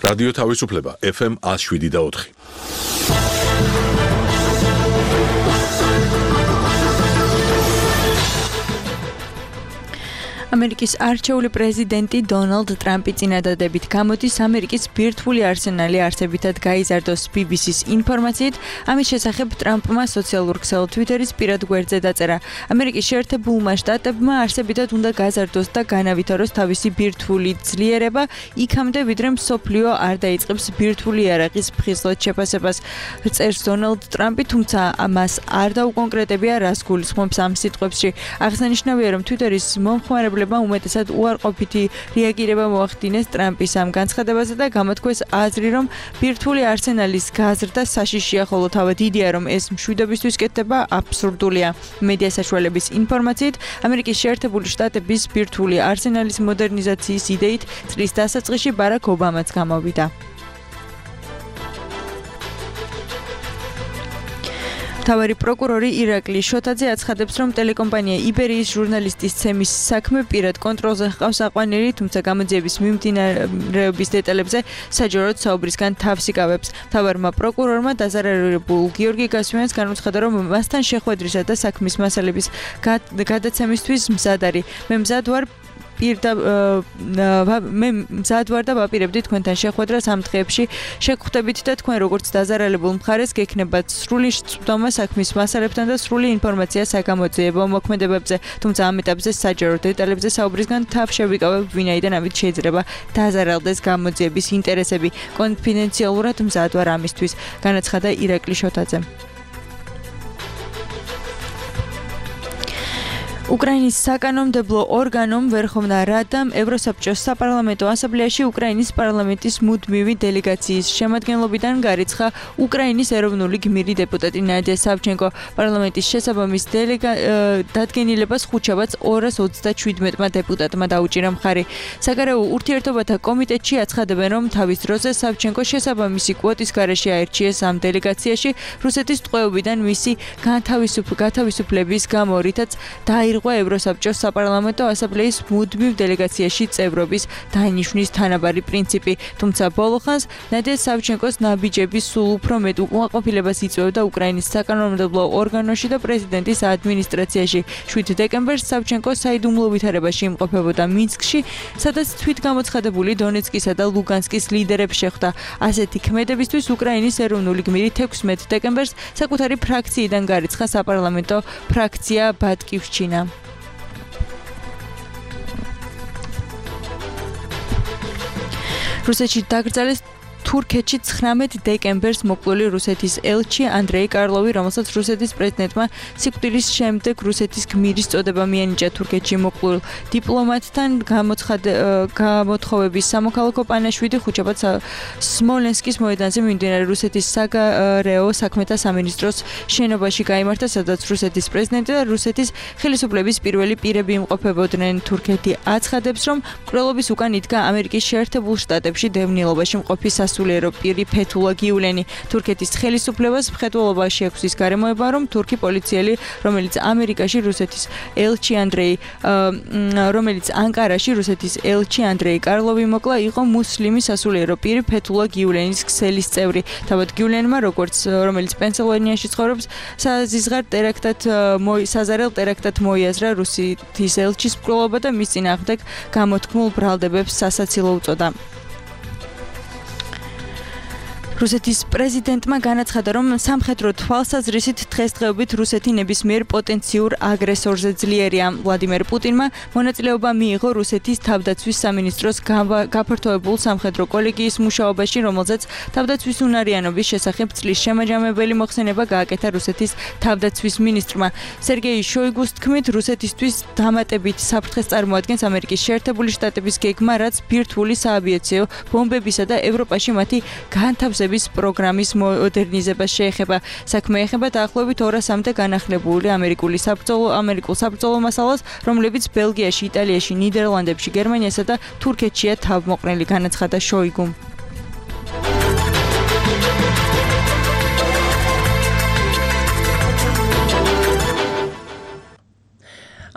რადიო თავისუფლება FM 107.4. ამერიკის არჩეული პრეზიდენტი დონალდ ტრამპი წინადადებით გამოდის ამერიკის ბირთვული არსენალი არსებითად გაიზარდოს BBC-ს ინფორმაციით. ამის შესახებ ტრამპმა სოციალურ ქსელ Twitter-ის პირად გვერდზე დაწერა. ამერიკის შეერთებულმა შტატებმა არსებითად უნდა გაზარდოს და განავითაროს თავისი ბირთვული ძლიერება იქამდე, ვიდრე მსოფლიო არ დაიწყებს ბირთვული იარაღის ფხიზლად შეფასებას. წერს დონალდ ტრამპი, თუმცა მას არ დაუკონკრეტებია, რას გულისხმობს ამ სიტყვებში. აღსანიშნავია, რომ Twitter-ის მომხმარებლებმა უმეტესად უარყოფითი რეაგირება მოახდინეს ტრამპის ამ განცხადებაზე და გამოთქვეს აზრი, რომ ბირთვული არსენალის გაზრდა საშიშია, ხოლო თავად იდეა, რომ ეს მშვიდობისთვის კეთდება, აბსურდულია. მედია საშუალების ინფორმაციით, ამერიკის შეერთებული შტატების ბირთვული არსენალის მოდერნიზაციის იდეით წლის დასაწყისში ბარაკ ობამაც გამოვიდა. მთავარი პროკურორი ირაკლი შოთაძე აცხადებს, რომ ტელეკომპანია იბერიის ჟურნალისტის ცემის საქმე პირად კონტროლზე ჰყავს აყვანილი, თუმცა გამოძიების მიმდინარეობის დეტალებზე საჯაროდ საუბრისგან თავს იკავებს. მთავარმა პროკურორმა დაზარალებულ გიორგი გასვიანს განუცხადა, რომ მასთან შეხვედრისა და საქმის მასალების გადაცემისთვის მზად არის. მე მზად ვარ და ვაპირებდი თქვენთან შეხვედრას ამ დღეებში. შეგხვდებით და თქვენ როგორც დაზარალებულ მხარეს გექნებათ სრული წვდომა საქმის მასალებთან და სრული ინფორმაცია საგამოძიებო მოქმედებებზე. თუმცა ამ ეტაპზე საჯარო დეტალებზე საუბრისგან თავს შევიკავებ, ვინაიდან ამით შეიძლება დაზარალდეს გამოძიების ინტერესები. კონფიდენციალურად მზად ვარ ამისთვის, განაცხადა ირაკლი შოთაძემ. უკრაინის საკანონმდებლო ორგანომ ვერხოვნა რადამ ევროსაბჭოს საპარლამენტო ასამბლეაში უკრაინის პარლამენტის მუდმივი დელეგაციის შემადგენლობიდან გარიცხა უკრაინის ეროვნული გმირი დეპუტატი ნადია სავჩენკო. პარლამენტის შესაბამის დადგენილებას ხუთშაბათს 227 დეპუტატმა დაუჭირა მხარი. საგარეო ურთიერთობათა კომიტეტში აცხადებენ, რომ თავის დროზე სავჩენკო შესაბამისი კვოტის გარეშე აირჩიეს ამ დელეგაციაში რუსეთის ტყვეობიდან მისი გათავისუფლების გამო, რითაც დაირღვა ევროსაბჭოს საპარლამენტო ასამბლეის მუდმივ დელეგაციაში წევრობის დაინიშნის თანაბარი პრინციპი. თუმცა ბოლო ხანს ნადია სავჩენკოს ნაბიჯების სულ უფრო მეტ უკმაყოფილებას იწვევდა უკრაინის საკანონმდებლო ორგანოში და პრეზიდენტის ადმინისტრაციაში. 7 დეკემბერს სავჩენკო საიდუმლო ვითარებაში იმყოფებოდა მინსკში, სადაც თვითგამოცხადებული დონეცკისა და ლუგანსკის ლიდერებს შეხვდა. ასეთი ქმედებისთვის უკრაინის ეროვნული გმირი 16 დეკემბერს საკუთარი ფრაქციიდან გარიცხა საპარლამენტო ფრაქცია ბატკივშჩინა. რუსეთში დაკრძალეს თურქეთში 19 დეკემბერს მოკლული რუსეთის ელჩი ანდრეი კარლოვი, რომელსაც რუსეთის პრეზიდენტმა სიკვდილის შემდეგ რუსეთის გმირის წოდება მიანიჭა. თურქეთში მოკლულ დიპლომატთან გამოთხოვების სამოქალაქო პანაშვიდი ხუთშაბათს სმოლენსკის მოედანზე მიმდინარე რუსეთის საგარეო საქმეთა სამინისტროს შენობაში გაიმართა, სადაც რუსეთის პრეზიდენტი და რუსეთის ხელისუფლების პირველი პირები იმყოფებოდნენ. თურქეთი აცხადებს, რომ მკვლელობის უკან იდგა ამერიკის შეერთებულ შტატებში დევნილობაში მყოფი სასულიერო პირი ფეთულა გიულენი. თურქეთის ხელისუფლებას მხედველობაში აქვს ის გარემოება, რომ თურქი პოლიციელი, რომელიც ანკარაში რუსეთის ელჩი ანდრეი კარლოვი მოკლა, იყო მუსლიმი სასულიერო პირი ფეთულა გიულენის ქსელის წევრი. თავად გიულენმა, რომელიც პენსილვანიაში ცხოვრობს, საზარელ ტერაქტად მოიაზრა რუსეთის ელჩის მკვლელობა და მის წინააღმდეგ გამოთქმულ ბრალდებებს სასაცილო უწოდა. რუსეთის პრეზიდენტმა განაცხადა, რომ სამხედრო თვალსაზრისით დღესდღეობით რუსეთი ნებისმიერ პოტენციურ აგრესორზე ძლიერია. ვლადიმერ პუტინმა მონაწილეობა მიიღო რუსეთის თავდაცვის სამინისტროს გაფართოებულ სამხედრო კოლეგიის მუშაობაში, რომელზეც თავდაცვის უნარიანობის შესახებ წლის შემაჯამებელი მოხსენება გააკეთა რუსეთის თავდაცვის მინისტრმა. სერგეი შოიგუს თქმით, რუსეთისთვის დამატებით საფრთხეს წარმოადგენს ამერიკის შეერთებული შტატების გეგმა, რაც ბირთვული საავიაციო ბომბებისა და ევროპაში მათი განთავსების პროგრამის მოდერნიზებას შეეხება. საქმე ეხება დაახლოებით 200-მდე განახლებული ამერიკულ საბრძოლო მასალას, რომლებიც ბელგიაში, იტალიაში, ნიდერლანდებში, გერმანიასა და თურქეთშია თავმოყრილი, განაცხადა შოიგუმ.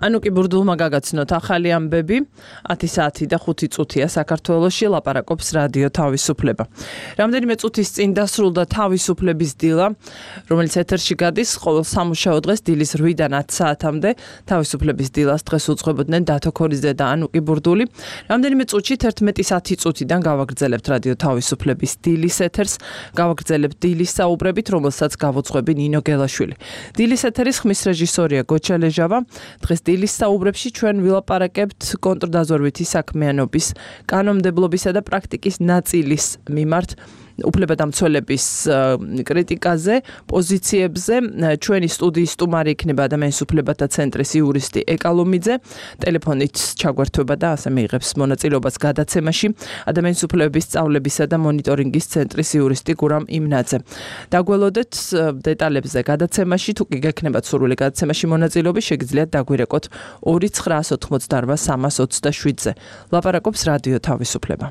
ანუ კი ბურდულმა გაგაცნოთ ახალი ამბები 10 საათი და 5 წუთია საქართველოში ლაპარაკობს რადიო თავისუფლება. რამდენიმე წუთის წინ დასრულდა თავისუფლების დილა, რომელიც ეთერში გადის ყოველ სამუშაო დღეს დილის 8-დან 10 საათამდე. თავისუფლების დილას დღეს უძღვებოდნენ დათო ქორიძე და ანუკი ბურდული. რამდენიმე წუთში 11:10 წუთიდან გავაგრძელებთ რადიო თავისუფლების დილის ეთერს, გავაგრძელებთ დილის საუბრებით, რომელსაც გავუძღვები ნინო გელაშვილი. დილის ეთერის ხმის რეჟისორია გოჩა ლეჟავა. დღეს დილის საუბრებში ჩვენ ვილაპარაკებთ კონტრდაზორვითი საქმიანობის, კანონმდებლობისა და პრაქტიკის ნაწილის მიმართ უფლებადამცველების კრიტიკაზე, პოზიციებზე. ჩვენი სტუდიის სტუმარი იქნება ადამიანის უფლებათა ცენტრის იურისტი ეკალომიძე. ტელეფონით ჩაგვერთვება და ასე მიიღებს მონაწილეობას გადაცემაში ადამიანის უფლებების სწავლებისა და მონიტორინგის ცენტრის იურისტი გურამ იმნაძე. დაგველოდეთ დეტალებზე გადაცემაში, თუ კი გექნებათ სურვილი გადაცემაში მონაწილეობის, შეგიძლიათ დაგვირეკოთ 2988-327-ზე. ლაპარაკობს რადიო თავისუფლება.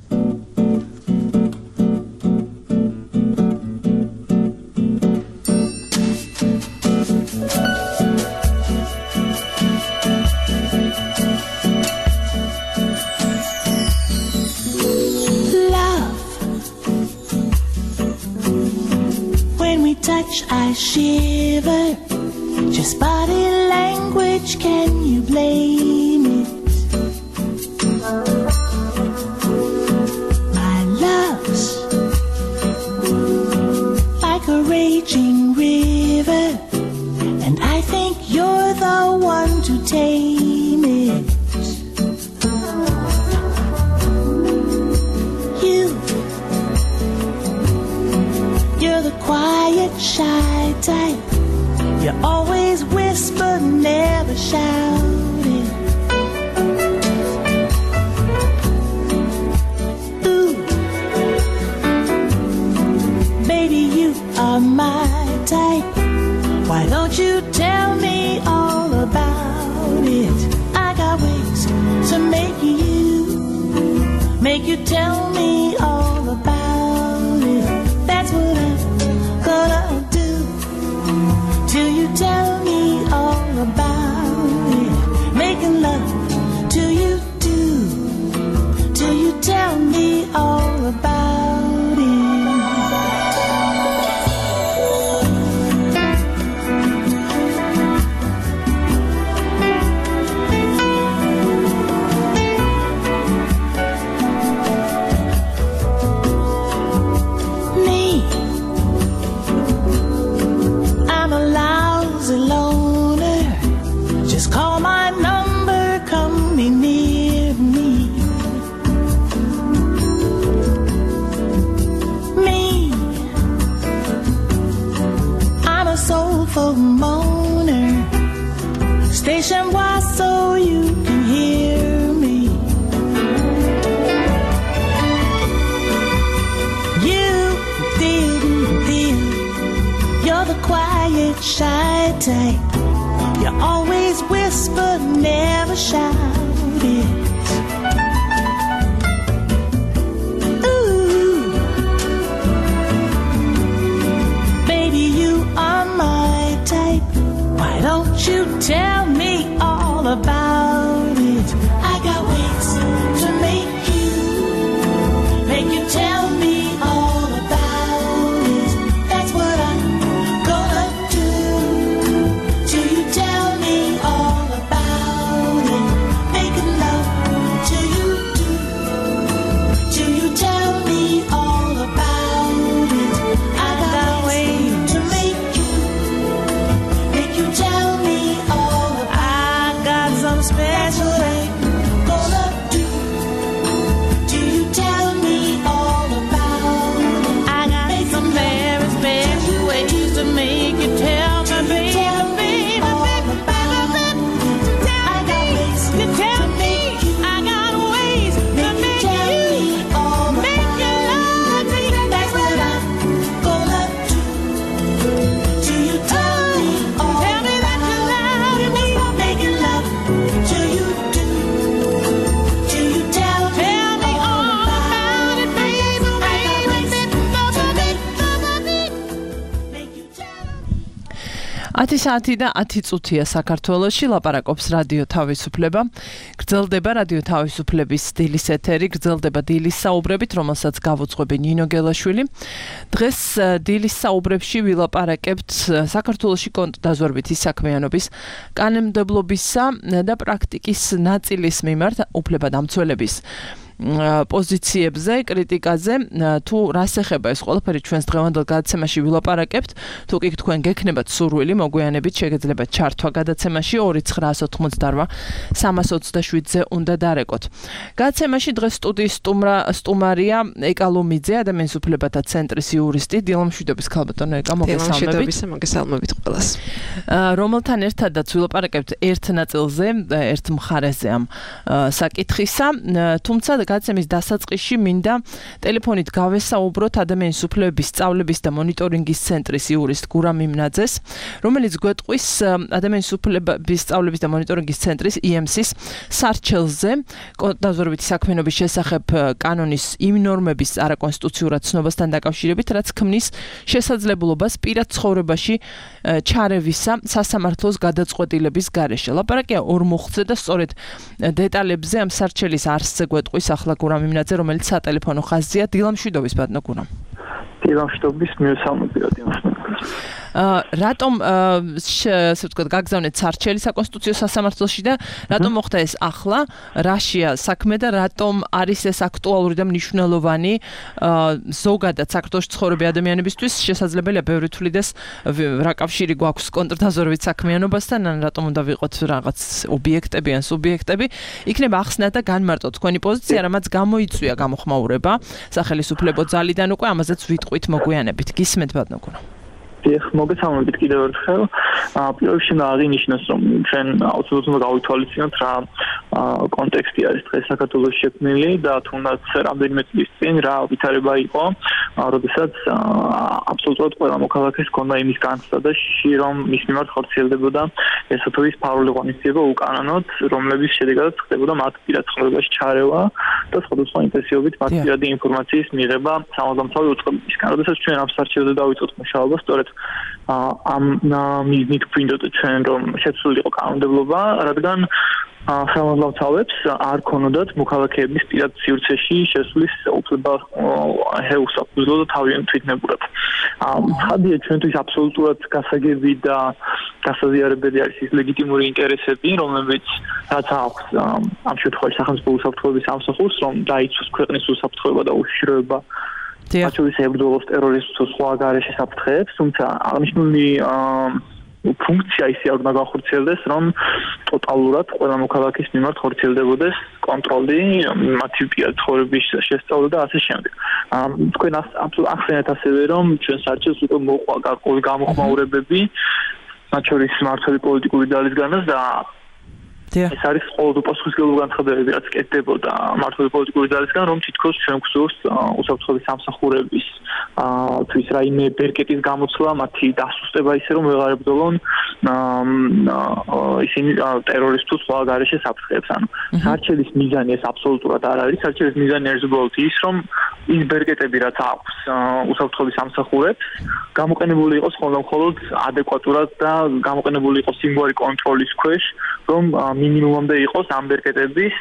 Touch, I shiver. Just body language, can you blame it? My love's like a raging river, and I think you're the one to tame it. You're the quiet, shy type. You always whisper, never shout it. Ooh, baby, you are my type. Why don't you tell me all about it? I got ways to make you tell me all about it. That's what I'm gonna do till you tell me all about it. Making love till you do, till you tell me all about it. Moaner, station wide so you can hear me. You deal, you're the quiet, shy type. You always whisper, never shout it. Ooh, baby, you are my type. Why don't you tell me all about it? I got ways to make you tell me all about it. That's what I'm gonna do till you tell me all about it. Making love till you do, till you tell me all about it. I got ways to make you tell me all about it. 10 საათი და 10 წუთია საქართველოში ლაპარაკობს რადიო თავისუფლება. გრძელდება რადიო თავისუფლების დილის ეთერი, გრძელდება დილის საუბრებით, რომელსაც გავუძღვები ნინო გელაშვილი. დღეს დილის საუბრებში ვილაპარაკებთ საქართველოში კონტდაზვერვითი საქმიანობის კანონმდებლობისა და პრაქტიკის ნაწილის მიმართ უფლებადამცველების პოზიციებზე, კრიტიკაზე, თუ რას ეხება ეს ყველაფერი ჩვენს დღევანდელ გადაცემაში ვილაპარაკებთ. თუ კი თქვენ გექნებათ სურვილი, მოგვიანებით შეგეძლებათ ჩართვა გადაცემაში 2988327-ზე უნდა დარეკოთ. გადაცემაში დღეს სტუდიის სტუმარია ეკა ლომიძე, ადამიანის უფლებათა ცენტრის იურისტი. დილამშვიდობის ქალბატონო ეკა, მოგესალმებით. მოგესალმებით ყველას. რომელთან ერთადაც ვილაპარაკებთ ერთ ნაწილზე, ერთ მხარეზე ამ საკითხისა, თუმცა გადაცემის დასაწყისში მინდა ტელეფონით გავესაუბროთ ადამიანის უფლებების სწავლების და მონიტორინგის ცენტრის იურისტ გურამ იმნაძეს, რომელიც გვეტყვის ადამიანის უფლებების სწავლების და მონიტორინგის ცენტრის EMC-ის სარჩელზე კონტდაზვერვითი საქმიანობის შესახებ კანონის იმ ნორმების არაკონსტიტუციურად ცნობასთან დაკავშირებით, რაც ქმნის შესაძლებლობას პირად ცხოვრებაში ჩარევისა სასამართლოს გადაწყვეტილების გარეშე. ლაპარაკია ორ მოხდზე და სწორედ დეტალებზე ამ სარჩელის არსზე გვეტყვის ახლა გურამ იმნაძე, რომელიც სატელეფონო ხაზია. დილამშვიდობის ბატონო გურამ. დილამშვიდობის, მიესალმებით. რატომ ასე ვთქვათ, გაგზავნეთ სარჩელი საკონსტიტუციო სასამართლოში და რატომ მოხდა ეს ახლა? რაშია საქმე და რატომ არის ეს აქტუალური და მნიშვნელოვანი ზოგადად საქართველოში ცხოვრები ადამიანებისთვის? შესაძლებელია ბევრი თვლიდეს რა კავშირი გვაქვს კონტრდაზვერვით საქმიანობასთან, ან რატომ უნდა ვიყოთ რაღაც ობიექტები ან სუბიექტები. იქნება ახსნა და განმარტოთ თქვენი პოზიცია, რამაც გამოიწვია გამოხმაურება სახელისუფლებო ძალიდან უკვე, ამაზეც ვიტყვით მოგვიანებით. გისმენთ ბატონო გურამ. მოგესალმებით კიდევ ერთხელ. პირველ რიგში აღინიშნოს, რომ ჩვენ აუცილებლად გავითვალისწინოთ რა კონტექსტი არის დღეს საქართველოში შექმნილი და თუნდაც რამდენიმე წლის წინ რა ვითარება იყო, როდესაც აბსოლუტურად ყველა მოქალაქეს ჰქონდა იმის განცდა, რომ მის მიმართ ხორციელდებოდა ესა თუ ის ფარული ღონისძიება უკანონოდ, რომლების შედეგადაც ხდებოდა მათ პირად ცხოვრებაში ჩარევა და სხვადასხვა ინტენსივობით მათ პირადი ინფორმაციის მიღება სამართალმცავი უწყებებისგან. როდესაც ჩვენ ამ სარჩელზე დავიწყოთ მუშაობა, სწორედ ამ მიზნით გვინდოდა ჩვენ, რომ შეცვლილიყო კანონმდებლობა, რადგან სამართალმცავებს არ ქონოდათ მოქალაქეების პირად სივრცეში შესვლის უფლება შეუსაფუძვლო და თავიანთ თვითნებურად. ცხადია, ჩვენთვის აბსოლუტურად გასაგები და გასაზიარებელი არის ის ლეგიტიმური ინტერესები, რომლებიც რაც აქვს ამ შემთხვევაში სახელმწიფო უსაფრთხოების სამსახურს, რომ დაიცვას ქვეყნის უსაფრთხოება და უშიშროება. Actually, ებრძოლოს ტერორიზმს თუ სხვა გარეშე საფრთხეებს, თუმცა აღნიშნული ფუნქცია ისე არ უნდა გახორციელდეს, რომ ტოტალურად ყველა მოქალაქის მიმართ ხორციელდებოდეს კონტროლი, მათი პირად ცხოვრების შესწავლა და ასე შემდეგ. თქვენ ახსენეთ ასევე, რომ ჩვენ სარჩელს უკვე მოყვა გარკვეული გამოხმაურებები, მათ შორის მმართველი პოლიტიკური ძალისგანაც და ეს არის ყოველდღიურ პასუხისმგებლობ განცხადებები, რაც კეთდებოდა მმართველი პოლიტიკური ძალისგან, რომ თითქოს ჩვენ გვსურს უსაფრთხოების სამსახურების თუ ის რაიმე ბერკეტის გამოცვლა, მათი დასუსტება ისე, რომ ვეღარ ებრძოლონ ისინი ტერორისტულ სხვა გარეშე საფრთხეებს. ანუ სარჩელის მიზანი ეს აბსოლუტურად არ არის. სარჩელის მიზანი არის უბრალოდ ის, რომ ის ბერკეტები, რაც აქვს უსაფრთხოების სამსახურებს, გამოყენებული იყოს მხოლოდ ადეკვატურად და გამოყენებული იყოს იმგვარი კონტროლის ქვეშ, რომ მინიმუმამდე იყოს ამ ბერკეტების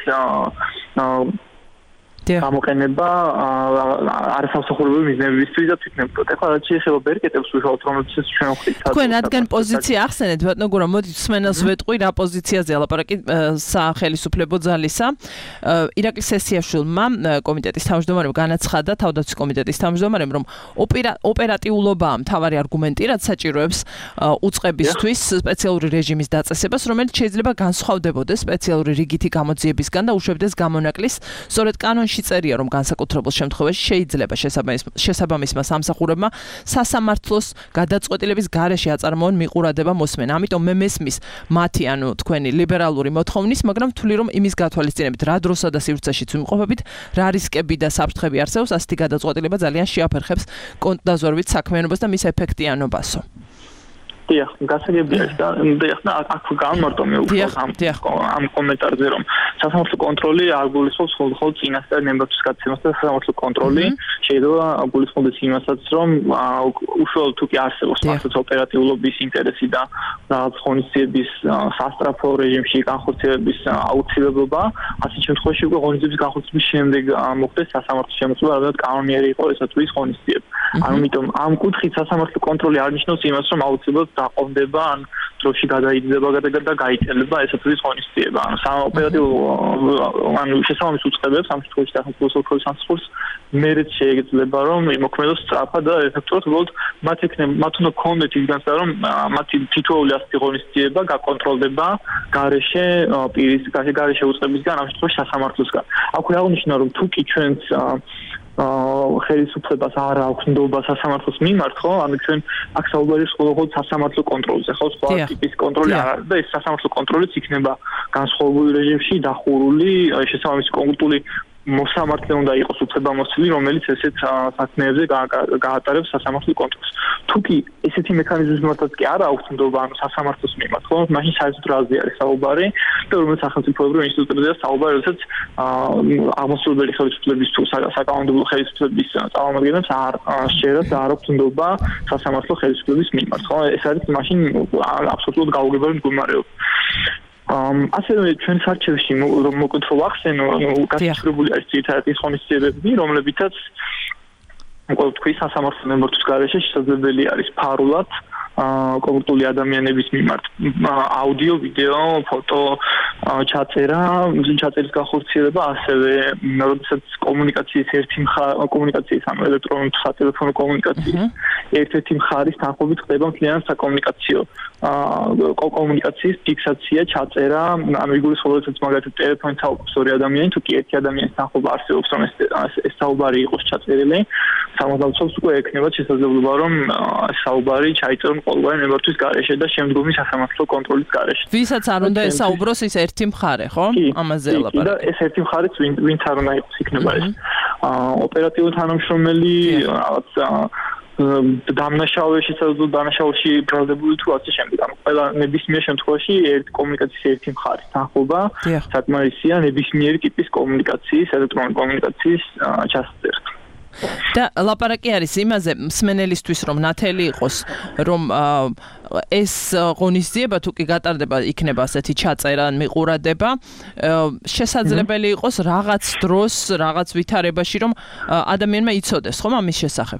გამოყენება არასამსახურებო მიზნებისთვის და თვითნებურად. ეხლა რაც შეეხება ბერკეტებს უშუალოდ, რომელსაც ჩვენ ვხვდით. თქვენ რადგან პოზიცია ახსენეთ, ბატონო გურამ, მოდით სმენელს ვეტყვი რა პოზიციაზე ლაპარაკი სახელისუფლებო ძალისა. ირაკლი სესიაშვილმა, კომიტეტის თავმჯდომარემ განაცხადა, თავდაცვის კომიტეტის თავმჯდომარემ, რომ ოპერატიულობაა მთავარი არგუმენტი, რაც საჭიროებს უწყებისთვის სპეციალური რეჟიმის დაწესებას, რომელიც შეიძლება განსხვავდებოდეს სპეციალური რიგითი გამოძიებისგან და უშვებდეს გამონაკლის, სწორედ კანონში წერია, რომ განსაკუთრებულ შემთხვევაში შეიძლება შესაბამისმა სამსახურებმა სასამართლოს გადაწყვეტილების გარეშე აწარმოონ მიყურადება მოსმენა. ამიტომ მე მესმის მათი, ანუ თქვენი ლიბერალური მოთხოვნის, მაგრამ ვთვლი, რომ იმის გათვალისწინებით რა დროსა და სივრცეშიც ვიმყოფებით, რა რისკები და საფრთხები არსებობს, ასეთი გადაწყვეტილება ძალიან შეაფერხებს კონტრდაზვერვით საქმიანობას და მის ეფექტიანობასო. დიახ, გასაგებია ეს და აქ გამარტომე უკვე ამ კომენტარზე რომ სასამართლო კონტროლი არ გულისხმობს მხოლოდ წინასწარ ნებართვის გაცემას და სასამართლო კონტროლი შეიძლება გულისხმობდეს იმასაც რომ უშუალოდ თუ კი არსებობს მართლაც ოპერატიულობის ინტერესი და რაღაც ღონისძიების სასტრაფო რეჟიმში განხორციელების აუცილებლობა ასეთ შემთხვევაში უკვე ღონისძიების განხორციელების შემდეგ მოხდეს სასამართლოს შემოწმება რადგან კანონიერი იყო ესა თუ ის ღონისძიება ამიტომ ამ კუთხით სასამართლო კონტროლი არ ნიშნავს იმას რომ აუცილებლად დაყოლდება ან დროში გადაიძება და გაიწელება ესა თუ ის ღონისძიება ანუ შესაბამის უწყებებს ამ შემთხვევაში სახელმწიფო ოქროს სამსახურს მერეც შეიძლება რომ იმოქმედოს სწრაფად და ეფექტურად უბრალოდ მათ უნდა ქონდეთ ის განცდა რომ მათი თითოეული ასეთი ღონისძიება გაკონტროლდება გარეშე პირის გარეშე უწყებისგან ამ შემთხვევაში სასამართლოსგან აქვე აღნიშნა რომ თუ კი ჩვენს ხელისუფლებას არ აქვს ნდობა სასამართლოს მიმართ, ხო? ანუ ჩვენ აქ საუბარი მხოლოდ სასამართლო კონტროლზე, ხო? სხვა ტიპის კონტროლი არ არის და ეს სასამართლო კონტროლიც იქნება განსხვავებული რეჟიმში დახურული, შესაბამისი კონკრეტული მოსამართლე უნდა იყოს უფლებამოსილი, რომელიც ესეთ საქმეებზე გაატარებს სასამართლო კონტროლს. თუ კი ესეთი მექანიზმებმაც კი არ აქვს ნდობა ანუ სასამართლოს მიმართ, ხო? მაშინ საერთოდ რაზე არის საუბარი და რომელიც სახელმწიფოებრივ ინსტიტუტებზეა საუბარი, როდესაც აღმოსავლელი ხელისუფლების თუ საკანონმდებლო ხელისუფლების წარმომადგენლებს არ შეერათ და არ აქვს ნდობა სასამართლო ხელისუფლების მიმართ, ხო? ეს არის მაშინ აბსოლუტურად გაუგებარი მდგომარეობა. ასევე ჩვენ საარჩევნებში რომ მოკითხო ახსენო გასაჩივრებული არის ძირითადად ის ღონისძიებები რომლებითაც თქვი სასამართლო ნებართვის გარეშე შესაძლებელი არის ფარულად კონკრეტული ადამიანების მიმართ აუდიო, ვიდეო, ფოტო ჩაწერის განხორციელება, ასევე როდესაც კომუნიკაციის ანუ ელექტრონული სატელეფონო კომუნიკაციის ერთ-ერთი მხარის თანხმობით ხდება მთლიანი საკომუნიკაციო კომუნიკაციის ფიქსაცია, ჩაწერა, ანუ იგულისხმება მაგალითად ტელეფონით საუბრობს ორი ადამიანი, თუ კი ერთი ადამიანის თანხმობა არსებობს, რომ ეს საუბარი იყოს ჩაწერილი, სამართალმცველს უკვე ექნება შესაძლებლობა, რომ საუბარი ჩაიწერონ ყოველგვარი ნებართვის გარეშე და შემდგომი სასამართლო კონტროლის გარეშე. ვისაც არ უნდა ესაუბროს ის ერთი მხარე, ხო? ამაზე ელაპარაკე. და ეს ერთი მხარეც ვინც არ უნდა იყოს იქნება ეს. ოპერატიული თანამშრომელი რაღაც დამნაშავეში ბრალდებული თუ ასე შემდეგ. ანუ ყველა ნებისმიერ შემთხვევაში კომუნიკაციის ერთი მხარის თანხმობა საკმარისია ნებისმიერი ტიპის კომუნიკაციის, ელექტრონული კომუნიკაციის ჩასაწერად. და ლაპარაკი არის იმაზე მსმენელისთვის რომ ნათელი იყოს რომ ეს ღონისძიება თუ კი გატარდება იქნება ასეთი ჩაწერა ან მიყურადება შესაძლებელი იყოს რაღაც დროს რაღაც ვითარებაში რომ ადამიანმა იცოდეს ხომ ამის შესახებ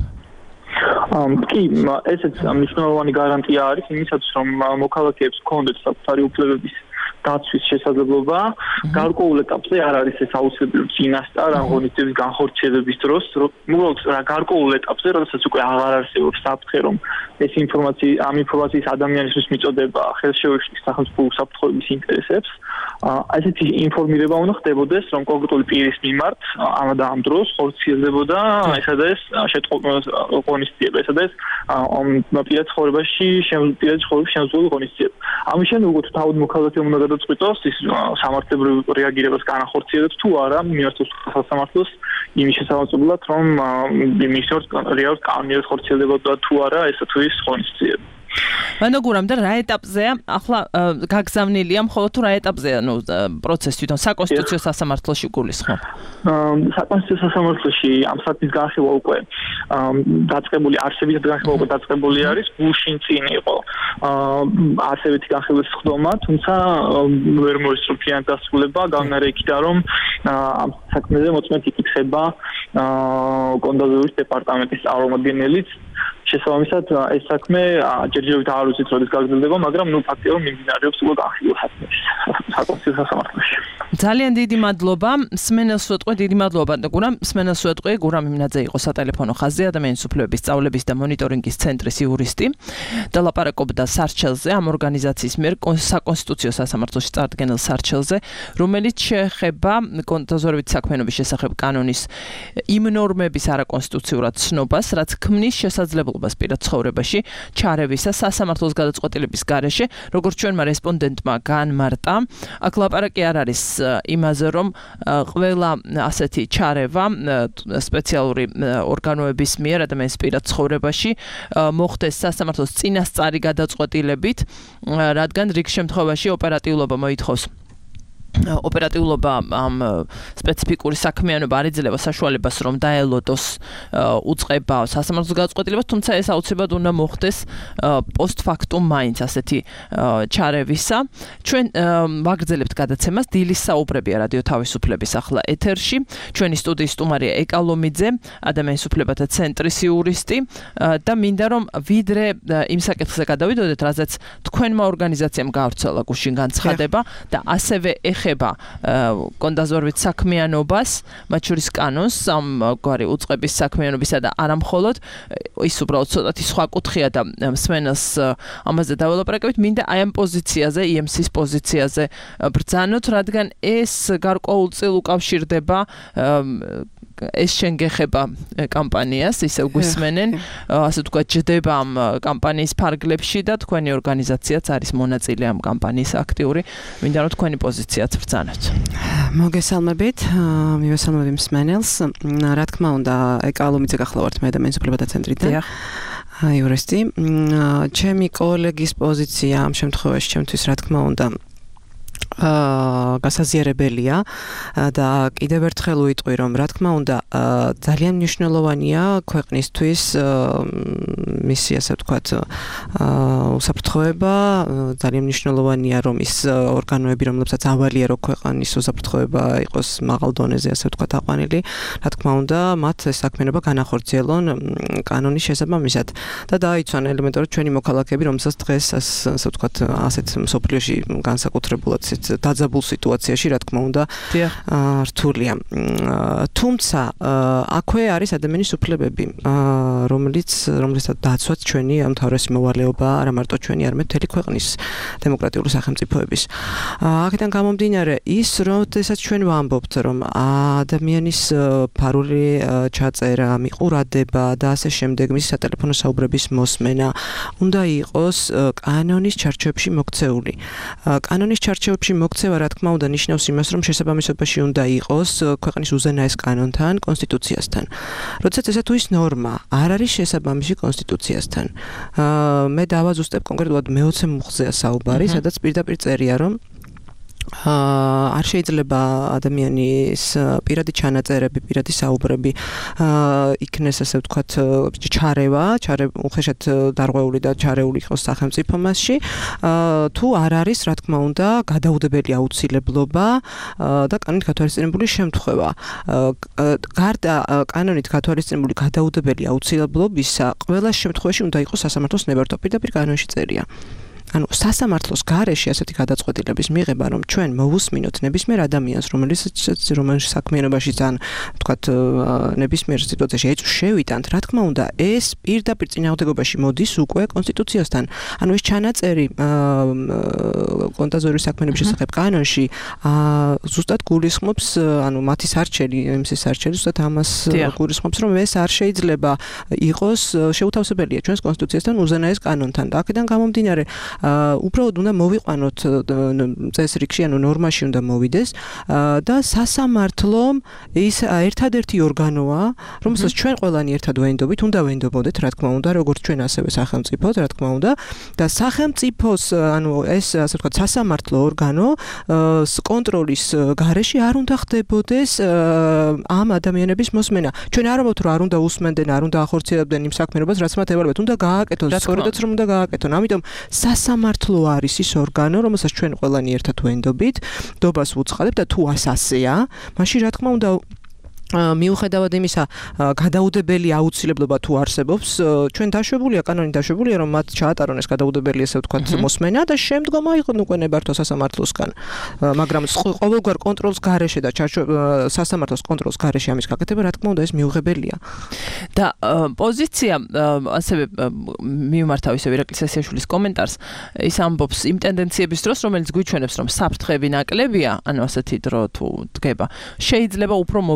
კი ესეც მნიშვნელოვანი გარანტია არის იმისათვის რომ მოქალაქეებს ჰქონდეთ საკუთარი უფლებების დაცვის შესაძლებლობა გარკვეულ ეტაპზე არ არის ეს აუცილებელი წინასწარ ღონისძიების განხორციელების დროს უბრალოდ გარკვეულ ეტაპზე როდესაც უკვე აღარ არსებობს საფრთხე რომ ეს ამ ინფორმაციის ადამიანისთვის მიწოდება ხელშეუხლის სახელმწიფო უსაფრთხოების ინტერესებს ასეთი ინფორმირება უნდა ხდებოდეს რომ კონკრეტული პირის მიმართ ამ დროს ხორციელდებოდა ესა და ეს ღონისძიება ესა და ეს პირად ცხოვრებაში შემოსული ღონისძიება ამის შემდეგ უკვე თავად მოქალაქემ უნდა გადაწყვიტოს ის სამართლებრივ რეაგირებას განახორციელებს თუ არა მიართოს სასამართლოს იმის შესაძლებლად რომ მისცემს რეალურად კანონიერ ხორციელდებოდა თუ არა ესა თუ ის ღონისძიება მანდაგურამ და რა ეტაპზეა ახლა გაგზავნილია მხოლოდ თუ რა ეტაპზეა ნუ პროცესი თვითონ საკონსტიტუციო სასამართლოში გულისხმობ საკონსტიტუციო სასამართლოში ამ საქმის განხილვა უკვე დაწყებული არსებითად განხილვა უკვე დაწყებული არის გუშინ წინ იყო არსებითი განხილვის ხდომა თუმცა ვერ მოისწრაფიან დასრულება გამნარე იქიდან რომ ამ საქმეზე მოწმედ იკითხება კონდაზურის დეპარტამენტის წარმომადგენელიც შესაბამისად ეს საქმე ჯერჯერობით არ უცით როდის გაგრძელდება, მაგრამ ნუ ფაქტია რომ მიმდინარეობს უკვე განხილვა საკონსტიტუციო სასამართლოში. ძალიან დიდი მადლობა. მსმენელს ვეტყვი დიდი მადლობა და მსმენელს ვეტყვი გურამ იმნაძე იყო სატელეფონო ხაზზე ადამიანის უფლებების სწავლების და მონიტორინგის ცენტრის იურისტი და ლაპარაკობდა სარჩელზე ამ ორგანიზაციის მიერ საკონსტიტუციო სასამართლოში წარდგენილ სარჩელზე, რომელიც შეეხება კონდაზორებით საქმიანობის შესახებ კანონის იმ ნორმების არაკონსტიტუციურად ცნობას, რაც ქმნის შესაძლებლობას მართლობას პირად ცხოვრებაში ჩარევისა სასამართლოს გადაწყვეტილების გარეშე, როგორც ჩვენმა რესპონდენტმა განმარტა, აქ ლაპარაკი არ არის იმაზე, რომ ყველა ასეთი ჩარევა სპეციალური ორგანოების მიერ ადამიანის პირად ცხოვრებაში მოხდეს სასამართლოს წინასწარი გადაწყვეტილებით, რადგან რიგ შემთხვევაში ოპერატიულობა მოითხოვს ოპერატიულობა ამ სპეციფიკური საქმიანობა არ იძლევა საშუალებას, რომ დაელოდოს უწყება სასამართლოს გადაწყვეტილებას, თუმცა ეს აუცილებლად უნდა მოხდეს პოსტფაქტუმ მაინც ასეთი ჩარევისა. ჩვენ ვაგრძელებთ გადაცემას, დილის საუბრებია რადიო თავისუფლების ახლა ეთერში. ჩვენი სტუდიის სტუმარია ეკალომიძე, ადამიანის უფლებათა ცენტრის იურისტი და მინდა რომ ვიდრე იმ საკითხზე გადავიდოდეთ, რაზეც თქვენმა ორგანიზაციამ გაავრცელა გუშინ განცხადება და ასევე ეხება კონდაზორვით საქმიანობას, მათ შორის კანონს, ამგვარი უწყების საქმიანობისა და არა მხოლოდ ის უბრალოდ ცოტათი სხვა კუთხეა და მსმენელს ამაზე დაველაპარაკებით, მინდა აი ამ პოზიციაზე, EMC-ის პოზიციაზე ბრძანოთ, რადგან ეს გარკვეულწილ უკავშირდება ეს შენ გეხება კამპანიას, ისევ გვისმენენ, ასე ვთქვათ, ჯდება ამ კამპანიის ფარგლებში და თქვენი ორგანიზაციაც არის მონაწილე ამ კამპანიის აქტიური. მინდა რომ თქვენი პოზიციაც ბრძანოთ. მოგესალმებით, მივესალმები მსმენელს. რა თქმა უნდა, ეკალომიძე გახლავართ მე ადამიანის უფლებათა ცენტრიდან. იურისტი. ჩემი კოლეგის პოზიცია ამ შემთხვევაში ჩემთვის რა თქმა უნდა გასაზიარებელია და კიდევ ერთხელ ვიტყვი, რომ რა თქმა უნდა ძალიან მნიშვნელოვანია ქვეყნისთვის მისი ასე ვთქვათ უსაფრთხოება, ძალიან მნიშვნელოვანია რომ ის ორგანოები, რომლებსაც ავალია რომ ქვეყნის უსაფრთხოება იყოს მაღალ დონეზე ასე ვთქვათ აყვანილი, რა თქმა უნდა მათ ეს საქმიანობა განახორციელონ კანონის შესაბამისად და დაიცვან ელემენტარულად ჩვენი მოქალაქეები, რომელსაც დღეს ასე ვთქვათ ასეთ მსოფლიოში განსაკუთრებულად დაძაბულ სიტუაციაში, რა თქმა უნდა, რთულია. თუმცა, აქვე არის ადამიანის უფლებები, რომლითაც დაცვაც ჩვენი მთავრესი მოვალეობა, არა მარტო ჩვენი, არამედ მთელი ქვეყნის დემოკრატიული სახელმწიფოების. აქედან გამომდინარე, ის, როდესაც ჩვენ ვამბობთ, რომ ადამიანის ფარული ჩაწერა, მიყურადება და ასე შემდეგ, მისი სატელეფონო საუბრების მოსმენა უნდა იყოს კანონის ჩარჩოებში მოქცეული. კანონის ჩარჩოებში მოქცევა, რა თქმა უნდა, ნიშნავს იმას, რომ შესაბამისობაში უნდა იყოს ქვეყნის უზენაეს კანონთან, კონსტიტუციასთან. როდესაც ესა თუ ის ნორმა არ არის შესაბამისი კონსტიტუციასთან. მე დავაზუსტებ კონკრეტულად მე-20 მუხლზეა საუბარი, სადაც პირდაპირ წერია, რომ არ შეიძლება ადამიანის პირადი ჩანაწერები, პირადი საუბრები იქნეს ასე ვთქვათ ჩარევა, უხეშად დარღვეული და ჩარეული იყოს სახელმწიფო მასში, თუ არ არის, რა თქმა უნდა, გადაუდებელი აუცილებლობა და კანონით გათვალისწინებული შემთხვევა. გარდა კანონით გათვალისწინებული გადაუდებელი აუცილებლობისა, ყველა შემთხვევაში უნდა იყოს სასამართლოს ნებართვა, პირდაპირ კანონში წერია. ანუ სასამართლოს გარეშე ასეთი გადაწყვეტილების მიღება, რომ ჩვენ მოვუსმინოთ ნებისმიერ ადამიანს, რომელიც საქმიანობაში ძალიან, ვთქვათ, ნებისმიერ სიტუაციაში ეწვს შევიტანთ, რა თქმა უნდა, ეს პირდაპირ წინააღმდეგობაში მოდის უკვე კონსტიტუციასთან. ანუ ეს ჩანაწერი კონდაზორვის საქმიანობის შესახებ კანონში ზუსტად გულისხმობს, ანუ მათი სარჩელი, EMC-ის სარჩელი ზუსტად ამას გულისხმობს, რომ ეს არ შეიძლება იყოს შეუთავსებელია ჩვენს კონსტიტუციასთან, უზენაეს კანონთან. და აქედან გამომდინარე უბრალოდ უნდა მოვიყვანოთ წესრიგში, ანუ ნორმაში უნდა მოვიდეს და სასამართლომ ის ერთადერთი ორგანოა, რომელსაც ჩვენ ყველანი ერთად ვენდობით, უნდა ვენდობოდეთ, რა თქმა უნდა, როგორც ჩვენ ასევე სახელმწიფოდ, რა თქმა უნდა, და სახელმწიფოს, ანუ ეს ასე ვთქვათ, სასამართლო ორგანო კონტროლის გარეშე არ უნდა ხდებოდეს ამ ადამიანების მოსმენა. ჩვენ არ ვამბობთ, რომ არ უნდა უსმენდნენ, არ უნდა ახორციელებდნენ იმ საქმიანობას, რაც მათ ევალებათ, უნდა გააკეთონ, სწორედაც რომ უნდა გააკეთონ. ამიტომ სასამართლო არის ის ორგანო, რომელსაც ჩვენ ყველანი ერთად ვენდობით, დობას ვუცხადებთ და თუ ასეა, მაშინ რა თქმა უნდა მიუხედავად იმისა, გადაუდებელი აუცილებლობა თუ არსებობს, ჩვენ დაშვებულია, კანონი დაშვებულია, რომ მათ ჩაატარონ ეს გადაუდებელი, ესე ვთქვათ, მოსმენა და შემდგომ აიღონ უკვე ნებართვა სასამართლოსგან. მაგრამ ყოველგვარ კონტროლს გარეშე და სასამართლოს კონტროლს გარეშე ამის გაკეთება, რა თქმა უნდა, ეს მიუღებელია. და პოზიცია ასევე მიმართავ ისევ ირაკლი სესიაშვილის კომენტარს, ის ამბობს იმ ტენდენციების დროს, რომელიც გვიჩვენებს, რომ საფრთხეები ნაკლებია, ანუ ასეთი დრო თუ დგება, შეიძლება უფრო მოვახდინოთ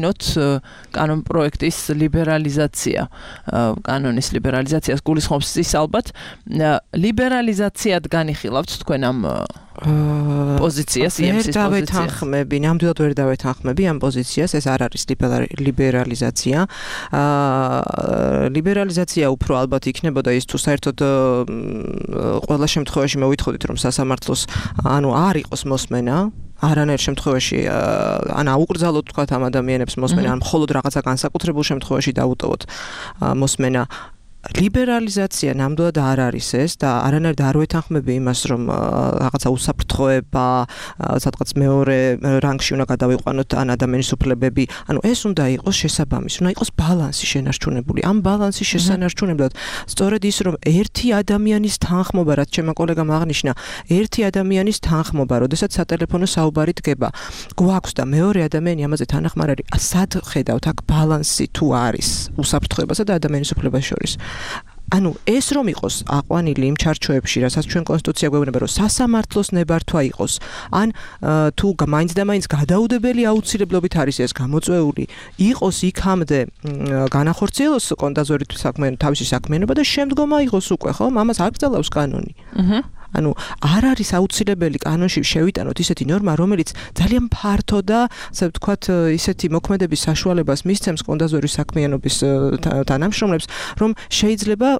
დავიწყინოთ კანონ პროექტის ლიბერალიზაცია. კანონის ლიბერალიზაციას გულისხმობს ის ალბათ ლიბერალიზაციად განიხილავთ თქვენ ამ პოზიციას, EMC-ის პოზიციას. ნამდვილად ვერ დავეთანხმები ამ პოზიციას, ეს არ არის ლიბერალიზაცია. ლიბერალიზაცია უფრო ალბათ იქნებოდა ის თუ საერთოდ ყველა შემთხვევაში მოვითხოდით რომ სასამართლოს არ იყოს მოსმენა არანაირ შემთხვევაში ან აუკრძალოთ თქვათ ამ ადამიანებს მოსმენა ან მხოლოდ რაღაცა განსაკუთრებულ შემთხვევაში დაუტოვოთ მოსმენა ლიბერალიზაცია ნამდვილად არ არის ეს და არანაირად არ ვეთანხმები იმას რომ რაღაცა უსაფრთხოება სადღაც მეორე რანგში უნდა გადავიყვანოთ ან ადამიანის უფლებები ანუ ეს უნდა იყოს შესაბამისი უნდა იყოს ბალანსი შენარჩუნებული ამ ბალანსის შესანარჩუნებლად სწორედ ის რომ ერთი ადამიანის თანხმობა რაც ჩემო კოლეგამ აღნიშნა ერთი ადამიანის თანხმობა როდესაც სატელეფონო საუბარი დგება გვაქვს და მეორე ადამიანი ამაზე თანახმარ არის სად ხედავთ აქ ბალანსი თუ არის უსაფრთხოებასა და ადამიანის უფლებას შორის ანუ ეს რომ იყოს აყვანილი იმ ჩარჩოებში, რასაც ჩვენ კონსტიტუცია გვეუბნება, რომ სასამართლოს ნებართვა იყოს, ან თუ მაინც და მაინც გადაუდებელი აუცილებლობით არის ეს გამოწვეული, იყოს იქამდე განახორციელოს კონდაზვერით თავისი საქმიანობა და შემდგომ აიღოს უკვე, ხო? ამას აკრძალავს კანონი. ანუ არ არის აუცილებელი კანონში შევიტანოთ ისეთი ნორმა, რომელიც ძალიან ფართო და ასე ვთქვათ, ისეთი მოქმედების საშუალებას მისცემს კონდაზვერის საქმიანობის თანამშრომლებს, რომ შეიძლება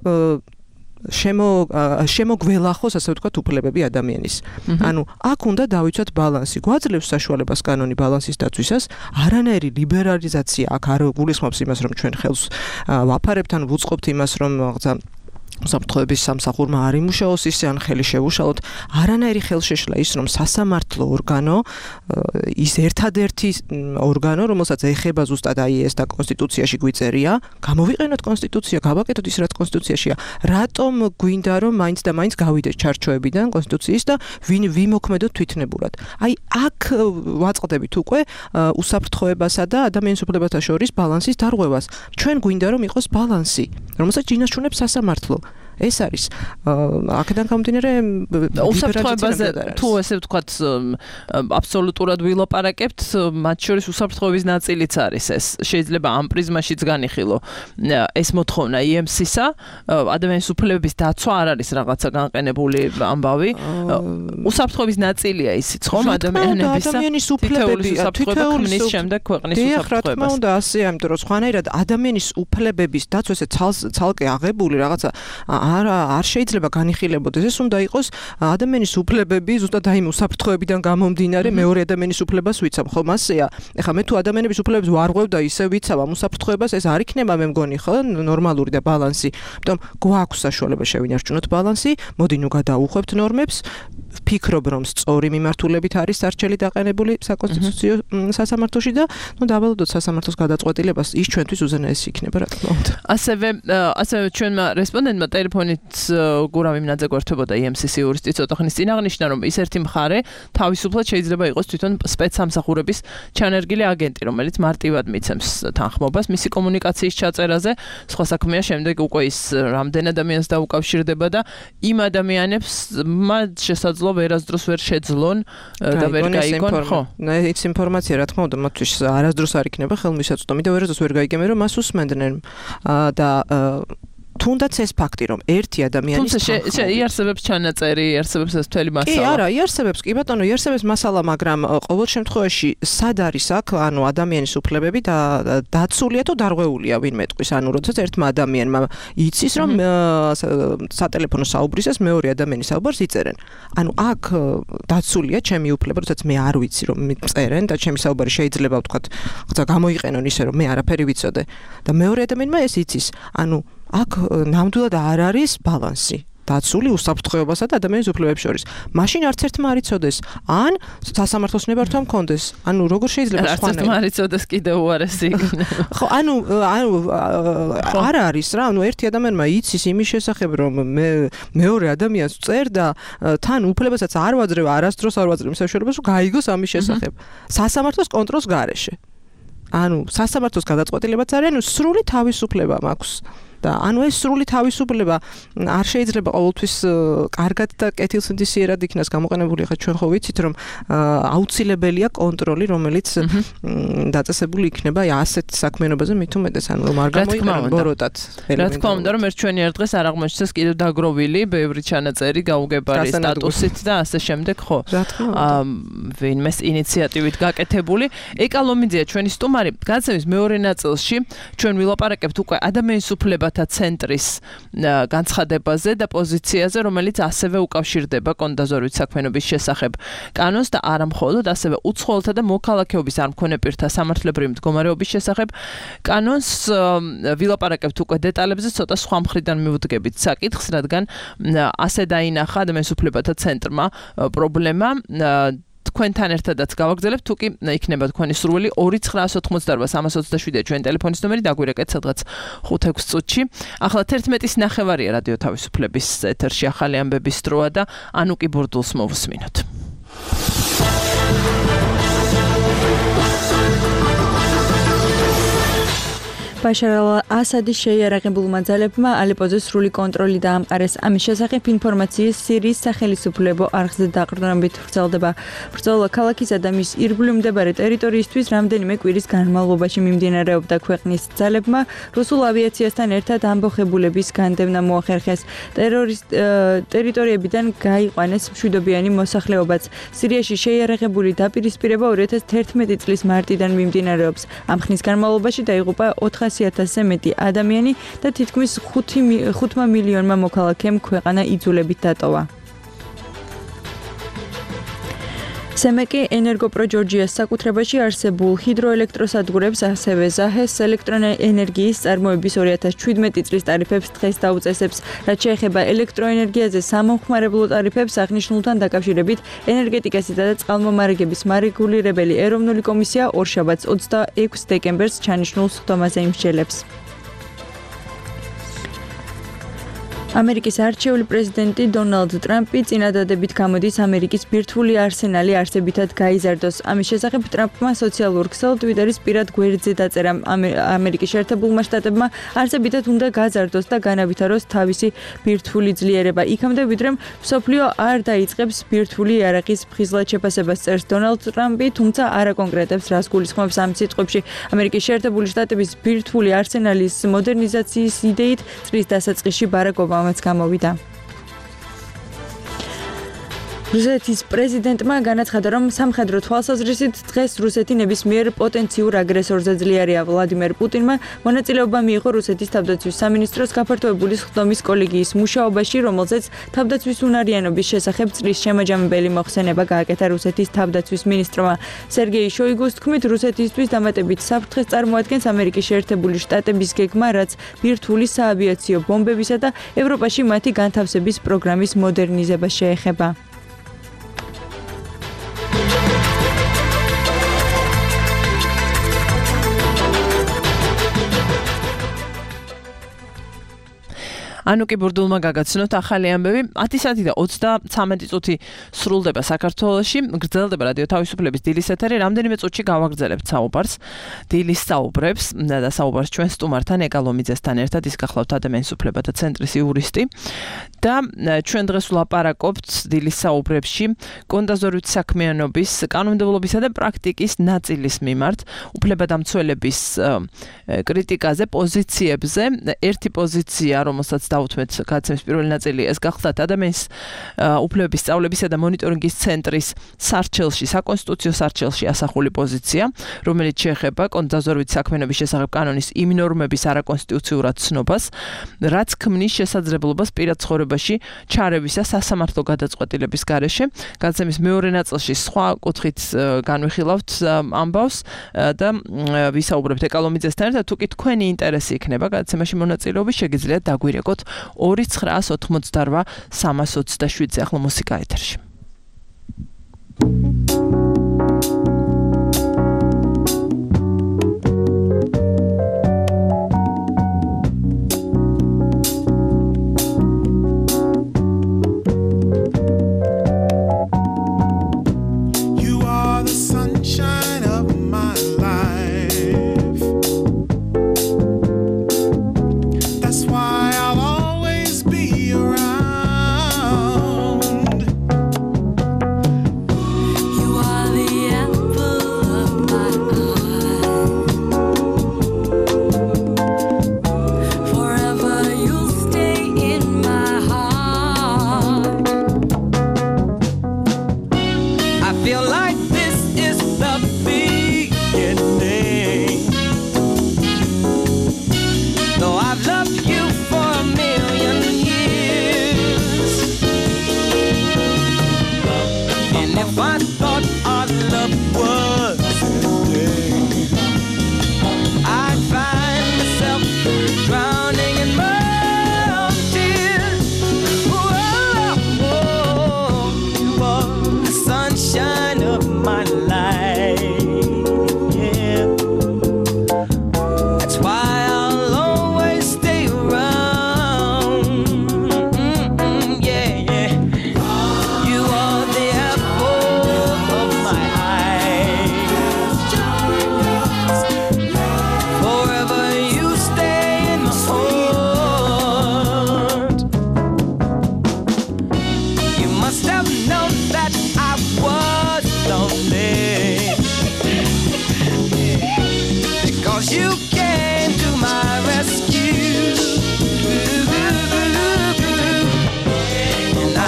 შემოგველახოს, ასე ვთქვათ, უფლებები ადამიანის. ანუ აქ უნდა დავიცვათ ბალანსი. გვაძლევს საშუალებას კანონი ბალანსის დაცვისას, არანაირი ლიბერალიზაცია აქ არ გულისხმობს იმას, რომ ჩვენ ხელს ვაფარებთ, ან ვუწყობთ იმას, რომ რაღაცა უსაფრთხოების სამსახურმა არ იმუშაოს ისე ან ხელი შევუშალოთ არანაირი ხელშეშლა ის რომ სასამართლო ორგანო ის ერთადერთი ორგანო რომელსაც ეხება ზუსტად აი ეს და კონსტიტუციაში გვიწერია გამოვიყენოთ კონსტიტუცია გავაკეთოთ ის რაც კონსტიტუციაშია რატომ გვინდა რომ მაინც და მაინც გავიდეთ ჩარჩოებიდან კონსტიტუციის და ვიმოქმედოთ თვითნებურად აი აქ ვაწყდებით უკვე უსაფრთხოებასა და ადამიანის უფლებათა შორის ბალანსის დარღვევას ჩვენ გვინდა რომ იყოს ბალანსი რომელსაც ჯინასჩუნებს სასამართლო ეს არის აქედან გამომდინარე უსაფრთხოებაზე თუ ესე ვთქვათ აბსოლუტურად ვილაპარაკებთ მათ შორის უსაფრთხოების ნაწილიც არის ეს შეიძლება ამ პრიზმაშიც განიხილო ეს მოთხოვნა EMC-სა ადამიანის უფლებების დაცვა არ არის რაღაცა განყენებული ამბავი უსაფრთხოების ნაწილია ისიც ხომ ადამიანის უფლებები თითოეულის შემდეგ ქვეყნის უსაფრთხოებას რა თქმა უნდა ასე ამიტომ რომ სხვანაირად ადამიანის უფლებების დაცვა ესე ცალკე აღებული რაღაცა არ შეიძლება განიხილებოდეს ეს უნდა იყოს ადამიანის უფლებები ზუსტად აი უსაფრთხოებიდან გამომდინარე მეორე ადამიანის უფლებას ვიცავ ხომ ასეა ეხლა მე თუ ადამიანების უფლებებს ვარღვევ და ისე ვიცავ ამ უსაფრთხოებას ეს არ იქნება მე მგონი ხო ნორმალური და ბალანსი ამიტომ გვაქვს საშუალება შევინარჩუნოთ ბალანსი მოდი ნუ გადაუხვევთ ნორმებს ვფიქრობ რომ სწორი მიმართულებით არის არჩელი დაყენებული საკონსტიტუციო სასამართლოში და ნუ დავალოდოთ სასამართლოს გადაწყვეტილებას ის ჩვენთვის უზენაესი იქნება რა თქმა უნდა ასევე ჩვენმა რესპონდენტმა ტელეფონით გურავი მინაძე გვერდებოდა EMC-ის იურისტი ცოტა ხნის წინ აღნიშნა რომ ის ერთი მხარე თავისუფლად შეიძლება იყოს თვითონ სპეცსამსახურების ჩანერგილი აგენტი რომელიც მარტივად მიცემს თანხმობას მისი კომუნიკაციის ჩაწერაზე სხვა საქმეა შემდეგ უკვე ის რამდენ ადამიანს დაუკავშირდება და იმ ადამიანებს მათ შესაძლო ვერასდროს ვერ შეძლონ და ვერ გაიგონ ხო ეს ინფორმაცია რა თქმა უნდა მათთვის არასდროს არ იქნება ხელმისაწვდომი და ვერასდროს ვერ გაიგებენ რომ მას უსმენდნენ და თუნდაც ეს ფაქტი რომ ერთი ადამიანის თუმცა იარსებებს ჩანაწერი იარსებებს ეს მთელი მასალა კი არა იარსებებს კი ბატონო იარსებებს მასალა მაგრამ ყოველ შემთხვევაში სად არის აქ ანუ ადამიანის უფლებები და დაცულია თუ დარღვეულია ვინმე ტყვის ანუ როდესაც ერთმა ადამიანმა იცის რომ სატელეფონო საუბრისას მეორე ადამიანის საუბარს იწერენ ანუ აქ დაცულია ჩემი უფლება როდესაც მე არ ვიცი რომ წერენ და ჩემი საუბარი შეიძლება ვთქვათ ხა გამოიყენონ ისე რომ მე არაფერი ვიცოდე და მეორე ადამიანმა ეს იცის ანუ აქ ნამდვილად არ არის ბალანსი დაცული უსაფრთხოებასა და ადამიანის უფლებებს შორის. მაშინ არც ერთმა არ იცოდეს, ან სასამართლოს ნებართვა მქონდეს. ანუ როგორ შეიძლება არც ერთმა არ იცოდეს კიდევ უარესი იქნება. ხო, ანუ არ არის რა, ანუ ერთი ადამიანმა იცის იმის შესახებ, რომ მე მეორე ადამიანს წერ და თან უფლებასაც არ ვაძლევ, არასდროს არ ვაძლევ საშუალებას, რომ გაიგოს ამის შესახებ. სასამართლოს კონტროლს გარეშე. ანუ სასამართლოს გადაწყვეტილებაც არის, ანუ სრული თავისუფლება მაქვს. და ანუ ეს სრული თავისუფლება არ შეიძლება ყოველთვის კარგად და კეთილსინდისიერად იქნას გამოყენებული. ხა ჩვენ ხო ვიცით რომ აუცილებელია კონტროლი, რომელიც დაწესებული იქნება ასეთ საქმიანობაზე მით უმეტეს, ანუ რომ არ გამოიყენოს ბოროტად. რა თქმა უნდა, რომ ერთ ჩვენი ერთ დღეს არ აღმოჩნდეს კიდევ დაგროვილი ბევრი ჩანაწერი გაუგებარი სტატუსით და ასე შემდეგ, ხო? რა თქმა უნდა. ვინმეს ინიციატივით გაკეთებული. ეკა ლომიძეა ჩვენი სტუმარი. გადაცემის მეორე ნაწილში ჩვენ ვილაპარაკებთ უკვე ადამიანის უფლებათა ცენტრის განცხადებაზე და პოზიციაზე, რომელიც ასევე უკავშირდება კონდაზორვის საქმიანობის შესახებ კანონს და არა მხოლოდ, ასევე უცხოელთა და მოქალაქეობის არ მქონე პირთა სამართლებრივი მდგომარეობის შესახებ კანონს. ვილაპარაკებთ უკვე დეტალებზე, ცოტა სხვა მხრიდან მივუდგებით საკითხს, რადგან ასე დაინახა ადამიანის უფლებათა ცენტრმა პრობლემა. თქვენთან ერთადაც გავაგრძელებთ, თუ კი იქნება თქვენი სურვილი 2988327 ჩვენი ტელეფონის ნომერი, დაგვირეკეთ სადღაც 5-6 წუთში. ახლა 11:09 რადიო თავისუფლების ეთერში ახალი ამბების დროა და ანუკი ბურდულს მოვუსმინოთ. ბაშარ ალ-ასადის შეიარაღებულმა ძალებმა ალეპოზე სრული კონტროლი დაამყარეს. ამის შესახებ ინფორმაციის სირიის სახელმწიფო არხზე დაყრდნობით ვრცელდება. ბრძოლა ქალაქისა და მის ირგვლივ მდებარე ტერიტორიისთვის რამდენიმე კვირის განმავლობაში მიმდინარეობდა. ქვეყნის ძალებმა რუსულ ავიაციასთან ერთად ამბოხებულების განდევნა მოახერხეს. ტერიტორიებიდან გაიყვანეს მშვიდობიანი მოსახლეობაც. სირიაში შეიარაღებული დაპირისპირება 2011 წლის მარტიდან მიმდინარეობს. ამ ხნის განმავლობაში დაიღუპა 400,000-ზე მეტი ადამიანი და თითქმის 5 მილიონმა მოქალაქემ ქვეყანა იძულებით დატოვა. სემეკი ენერგოპრო ჯორჯიას საკუთრებაში არსებულ ჰიდროელექტროსადგურებს, ასევე ზაჰეს ელექტროენერგიის წარმოების 2017 წლის ტარიფებს დღეს დაუწესებს. რაც შეეხება ელექტროენერგიაზე სამომხმარებლო ტარიფებს, აღნიშნულთან დაკავშირებით ენერგეტიკასა და წყალმომარაგების მარეგულირებელი ეროვნული კომისია ორშაბათს 26 დეკემბერს ჩანიშნულ სხდომაზე იმსჯელებს. ამერიკის არჩეული პრეზიდენტი დონალდ ტრამპი წინადადებით გამოდის ამერიკის ბირთვული არსენალი არსებითად გაიზარდოს. ამის შესახებ ტრამპმა სოციალურ ქსელ ტვიტერის პირად გვერდზე დაწერა. ამერიკის შეერთებულმა შტატებმა არსებითად უნდა გაზარდოს და განავითაროს თავისი ბირთვული ძლიერება. იქამდე ვიდრე მსოფლიო არ დაიწყებს ბირთვული იარაღის ფხიზლად შეფასებას წერს დონალდ ტრამპი, თუმცა არ აკონკრეტებს რას გულისხმობს ამ სიტყვებში. ამერიკის შეერთებული შტატების ბირთვული არსენალის მოდერნიზაციის იდეით წლის დასაწყისში ბარაკ ობამაც გამოვიდა. რუსეთის პრეზიდენტმა განაცხადა, რომ სამხედრო თვალსაზრისით დღეს რუსეთი ნებისმიერ პოტენციურ აგრესორზე ძლიერია. ვლადიმერ პუტინმა მონაწილეობა მიიღო რუსეთის თავდაცვის სამინისტროს გაფართოებული სხდომის კოლეგიის მუშაობაში, რომელზეც თავდაცვის უნარიანობის შესახებ წრის შემაჯამებელი მოხსენება გააკეთა რუსეთის თავდაცვის მინისტრმა. სერგეი შოიგუს თქმით, რუსეთისთვის დამატებით საფრთხეს წარმოადგენს ამერიკის შეერთებული შტატების გეგმა, რაც ბირთვული საავიაციო ბომბებისა და ევროპაში მათი განთავსების პროგრამის მოდერნიზებას შეეხება. ანუკი ბურდულმა გაგაცნოთ ახალი ამბები. 10 საათი და 33 წუთი სრულდება საქართველოში. გრძელდება რადიო თავისუფლების დილის ეთერი. რამდენიმე წუთში გავაგრძელებთ საუბარს. დილის საუბრებს და საუბარს ჩვენ სტუმართან ეკა ლომიძესთან ერთად. ის გახლავთ ადამიანის უფლებათა ცენტრის იურისტი. და ჩვენ დღეს ვლაპარაკობთ დილის საუბრებში კონდაზორით საქმიანობის კანონმდებლობისა და პრაქტიკის ნაწილის მიმართ უფლებადამცველების კრიტიკაზე, პოზიციებზე. ერთი პოზიცია, რომელსაც დავუთმეთ გადაცემის პირველი ნაწილი, ეს გახლავთ ადამიანის უფლებების სწავლებისა და მონიტორინგის ცენტრის სარჩელში, საკონსტიტუციო სარჩელში ასახული პოზიცია, რომელიც შეეხება კონდაზორით საქმიანობის შესახებ კანონის იმ ნორმების არაკონსტიტუციურად ცნობას, რაც ქმნის შესაძლებლობას პირად ცხოვრებაში ჩარევისა სასამართლო გადაწყვეტილების გარეშე. გადაცემის მეორე ნაწილში სხვა კუთხით განვიხილავთ ამბავს და ვისაუბრებთ ეკა ლომიძესთან ერთად. თუ კი თქვენი ინტერესი იქნება გადაცემაში მონაწილეობის, შეგიძლიათ დაგვირეკოთ 2988 327-ზე. ახლა მუსიკა ეთერში. That's why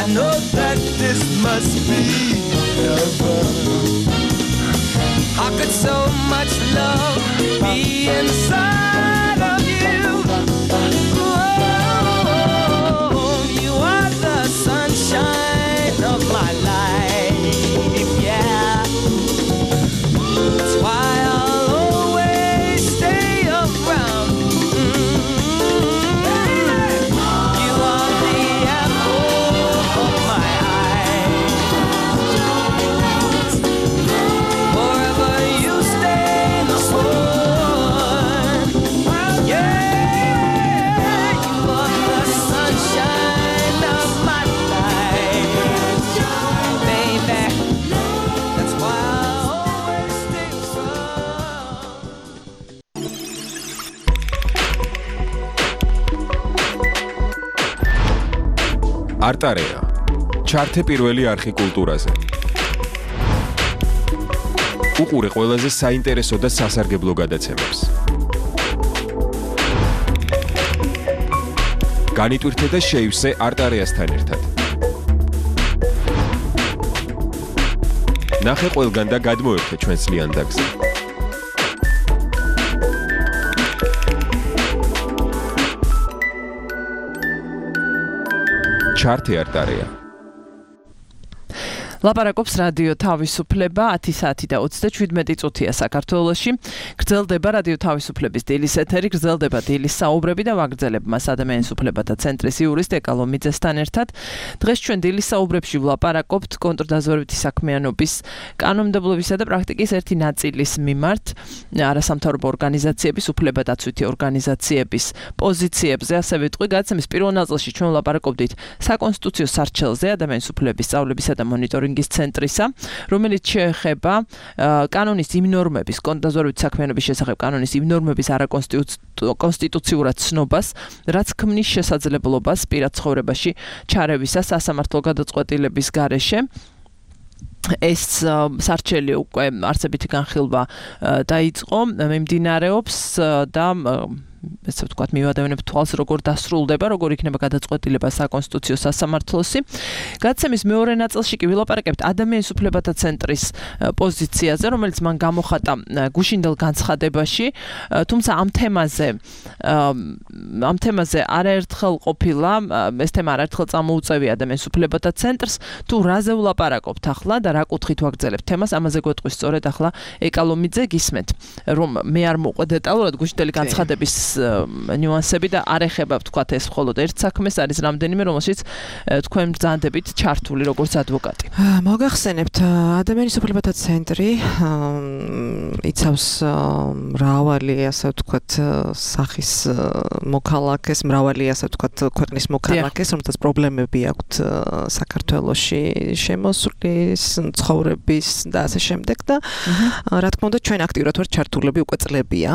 I know that this must be heaven. How could so much love be inside of you? Oh, you are the sunshine of my life, yeah. That's why I'll always stay around. You are the apple of my eye. Forever you stay the one. Yeah, you are the sunshine of my life, baby. That's why I'll always stay around. არტარეა. ჩართე პირველი არხი კულტურაზე. უყურე ყველაზე საინტერესო და სასარგებლო გადაცემებს. განიტვირთე და შეივსე არტარეასთან ერთად. ნახე ყველგან და გადმოერთე ჩვენს ლიანდაგზე. ჩართე არტარეა. ლაპარაკობს რადიო თავისუფლება 10 საათი და 37 წუთია საქართველოში. გრძელდება რადიო თავისუფლების დილის ეთერი, გრძელდება დილის საუბრები და ვაგრძელებ მას ადამიანის უფლებათა ცენტრის იურისტ ეკალომიძესთან ერთად. დღეს ჩვენ დილის საუბრებში ვლაპარაკობთ კონტრდაზვერვითი საქმიანობის კანონმდებლობისა და პრაქტიკის ერთი ნაწილის მიმართ არასამთავრობო ორგანიზაციების, უფლებადაცვითი ორგანიზაციების პოზიციებზე. ასე ვიტყვი, გადაცემის პირველ ნაწილში ჩვენ ვლაპარაკობდით საკონსტიტუციო სარჩელზე ადამიანის უფლებების სწავლებისა და მონიტორინგის ცენტრისა, რომელიც შეეხება კანონის იმ ნორმების, კონტრდაზვერვითი საქმიანობის შესახებ კანონის იმ ნორმების არაკონსტიტუციურად ცნობას, რაც ქმნის შესაძლებლობას პირად ცხოვრებაში ჩარევისა სასამართლო გადაწყვეტილების გარეშე. ეს სარჩელი უკვე არსებითი განხილვა დაიწყო, მიმდინარეობს და ესე ვთქვათ, მივადევნებ თვალს, როგორ დასრულდება, როგორ იქნება გადაწყვეტილება საკონსტიტუციო სასამართლოსი. გადაცემის მეორე ნაწილში კი ვილაპარაკებთ ადამიანის უფლებათა ცენტრის პოზიციაზე, რომელიც მან გამოხატა გუშინდელ განცხადებაში, თუმცა ამ თემაზე არაერთხელ ყოფილა, ეს თემა არაერთხელ წამოუწევია ადამიანის უფლებათა ცენტრს, თუ რაზე ვლაპარაკობთ ახლა და რა კუთხით ვაგრძელებთ თემას, ამაზე გვეტყვის სწორედ ახლა ეკალომიძე, გისმენთ, რომ მე არ მოყვე დეტალურად გუშინდელი განცხადების ნიუანსები და არ ეხება ვთქვათ ეს მხოლოდ ერთ საქმეს, არის რამდენიმე, რომელშიც თქვენ ბრძანდებით ჩართული როგორც ადვოკატი. მოგახსენებთ, ადამიანის უფლებათა ცენტრი იცავს მრავალი, ასე ვთქვათ, სახის მოქალაქეს, მრავალი, ასე ვთქვათ, ქვეყნის მოქალაქეს, რომელთაც პრობლემები აქვთ საქართველოში შემოსვლის, ცხოვრების და ასე შემდეგ და რა თქმა უნდა, ჩვენ აქტიურად ვართ ჩართულები უკვე წლებია.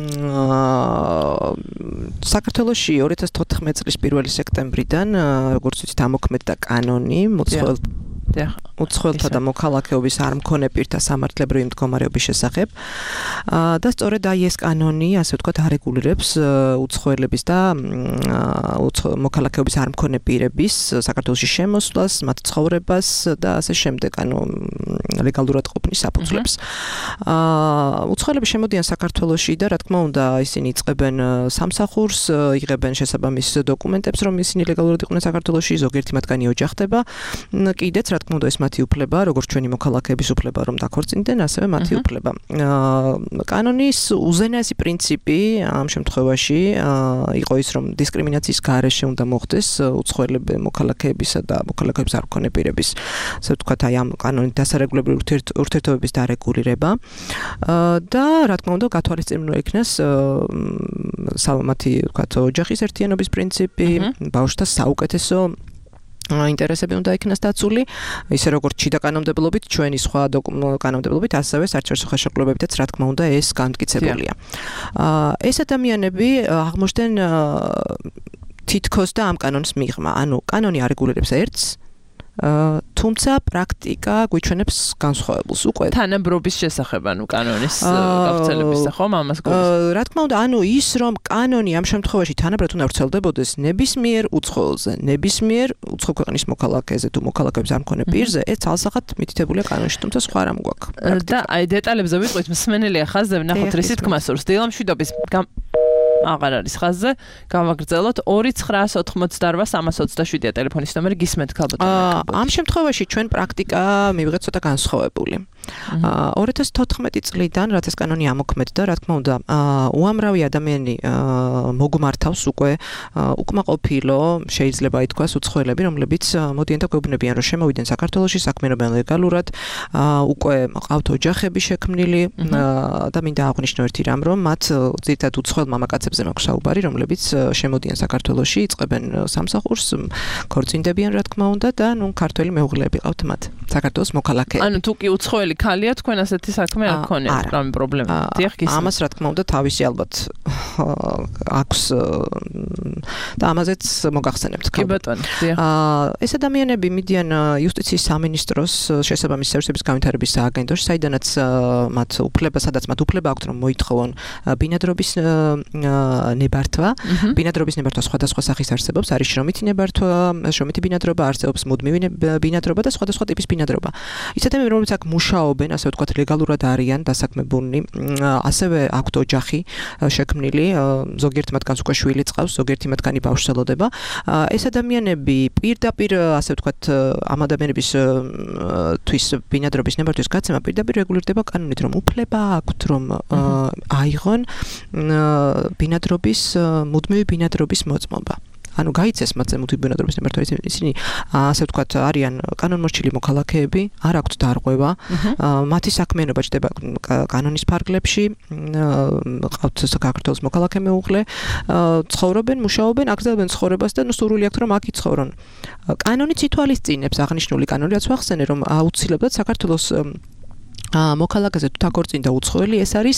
საქართველოში 2014 წლის 1 სექტემბრიდან, როგორც ვიცით, ამოქმედდა კანონი უცხოელთა და მოქალაქეობის არ მქონე პირთა სამართლებრივი მდგომარეობის შესახებ და სწორედ აი ეს კანონი, ასე ვთქვათ, არეგულირებს უცხოელების და მოქალაქეობის არ მქონე პირების საქართველოში შემოსვლას, მათ ცხოვრებას და ასე შემდეგ, ანუ ლეგალურად ყოფნის საფუძვლებს. უცხოელები შემოდიან საქართველოში და რა თქმა უნდა, ისინი იწყებენ სამსახურს, იღებენ შესაბამის დოკუმენტებს, რომ ისინი ლეგალურად იყვნენ საქართველოში, ზოგიერთი მათგანი ოჯახდება. კიდეც რა თქმა უნდა, ეს მათი უფლება, როგორც ჩვენი მოქალაქეების უფლება, რომ დაქორწინდნენ, ასევე მათი უფლება. კანონის უზენაესი პრინციპი ამ შემთხვევაში იყო ის, რომ დისკრიმინაციის გარეშე უნდა მოხდეს უცხოელები მოქალაქეებისა და მოქალაქეების არ მქონე პირების, ასე ვთქვათ, აი ამ კანონის დასარეგულებლური ურთიერთობების დარეგულირება და რა თქმა უნდა, გათვალისწინებულნი იქნეს მათი, ვთქვათ, ოჯახის ერთიანობის პრინციპი, ბავშვთა საუკეთესო ინტერესები უნდა იქნას დაცული, ისე როგორც შიდა კანონმდებლობით, ჩვენი სხვა კანონმდებლობით, ასევე საერთაშორისო ხელშეკრულებებითაც, რა თქმა უნდა, ეს განმტკიცებულია. ეს ადამიანები აღმოჩნდნენ თითქოს და ამ კანონის მიღმა, ანუ კანონი არეგულირებს ერთს, თუ თუმცა პრაქტიკა გვიჩვენებს განსხვავებულს უკვე თანაბრობის შესახებ, ანუ კანონის გავრცელების ხომ ამას გქონდეს. რა თქმა უნდა, ანუ ის რომ კანონი ამ შემთხვევაში თანაბრად უნდა ვრცელდებოდეს ნებისმიერ უცხოელზე, ნებისმიერ უცხო ქვეყნის მოქალაქეზე თუ მოქალაქეებს არ მქონე პირზე, ეს ძალსახად მითითებულია კანონში, თუმცა სხვა რამ გვაქვს. და აი დეტალებზე ვიტყვით, მსმენელია ხაზზე, ნახოთ რისი თქმა სურს. დილამშვიდობის აღარ არის ხაზზე, გავაგრძელოთ 2988327-327 ტელეფონის ნომერი გისმენთ ქალბატონო. ამ შემთხვევაში ჩვენ პრაქტიკა მივიღეთ ცოტა განსხვავებული. 2014 წლიდან, რაც ეს კანონი ამოქმედდა, რა თქმა უნდა, უამრავი ადამიანი მოგმართავს უკვე უკმაყოფილო, შეიძლება ითქვას, უცხოელები, რომლებიც მოდიან და გვეუბნებიან, რომ შემოვიდნენ საქართველოში, საქმიანობენ ლეგალურად, უკვე ყავთ ოჯახები შექმნილი და მინდა აღვნიშნო ერთი რამ, რომ მათ ძირითადად უცხოელ მამაკაცებზე მაქვს საუბარი, რომლებიც შემოდიან საქართველოში, იწყებენ სამსახურს, ქორწინდებიან, რა თქმა უნდა, და ნუ ქართველი მეუღლეები ყავთ მათ საქართველოს მოქალაქეები. ანუ თუ კი უცხოელი ხალია თქვენ ასეთი საქმე არ გქონიათ რამე პრობლემა. დიახ, გისმენთ. ამას რა თქმა უნდა თავისი ალბათ აქვს და ამაზეც მოგახსენებთ. კი ბატონო, დიახ. ეს ადამიანები მიდიან იუსტიციის სამინისტროს შესაბამის სერვისების განვითარების სააგენტოში, საიდანაც მათ უფლება, სადაც მათ უფლება აქვთ, რომ მოითხოვონ ბინადრობის ნებართვა. ბინადრობის ნებართვა სხვადასხვა სახის არსებობს, არის შრომითი ნებართვა, შრომითი ბინადრობა, არსებობს მუდმივი ბინადრობა და სხვადასხვა ტიპის ბინადრობა. ისეთები, რომლებიც აქ მუშაობენ, ასე ვთქვათ, ლეგალურად არიან დასაქმებულნი, ასევე აქვთ ოჯახი შექმნილი, ზოგიერთი მათგანს უკვე შვილი წავს, ზოგიერთი მათგანი ბავშვს ელოდება. ეს ადამიანები პირდაპირ, ასე ვთქვათ, ამ ადამიანების თვის ბინადრობის ნებართვის გაცემა პირდაპირ რეგულირდება კანონით, რომ უფლება აქვთ, რომ აიღონ ბინადრობის, მუდმივი ბინადრობის მოწმობა. ანუ გაიცეს მათზე მუდმივი ბინადრობის ნებართვა, ისინი ასე ვთქვათ, არიან კანონმორჩილი მოქალაქეები, არ აქვთ დარღვევა, მათი საქმიანობა ჩდება კანონის ფარგლებში, ყავთ საქართველოს მოქალაქე მეუღლე, ცხოვრობენ, მუშაობენ, აგრძელებენ ცხოვრებას და სურვილი აქვთ, რომ აქ იცხოვრონ. კანონიც ითვალისწინებს, აღნიშნული კანონი, რაც ვახსენე, რომ აუცილებლად საქართველოს მოქალაქეზე თუ დაქორწინდა უცხოელი, ეს არის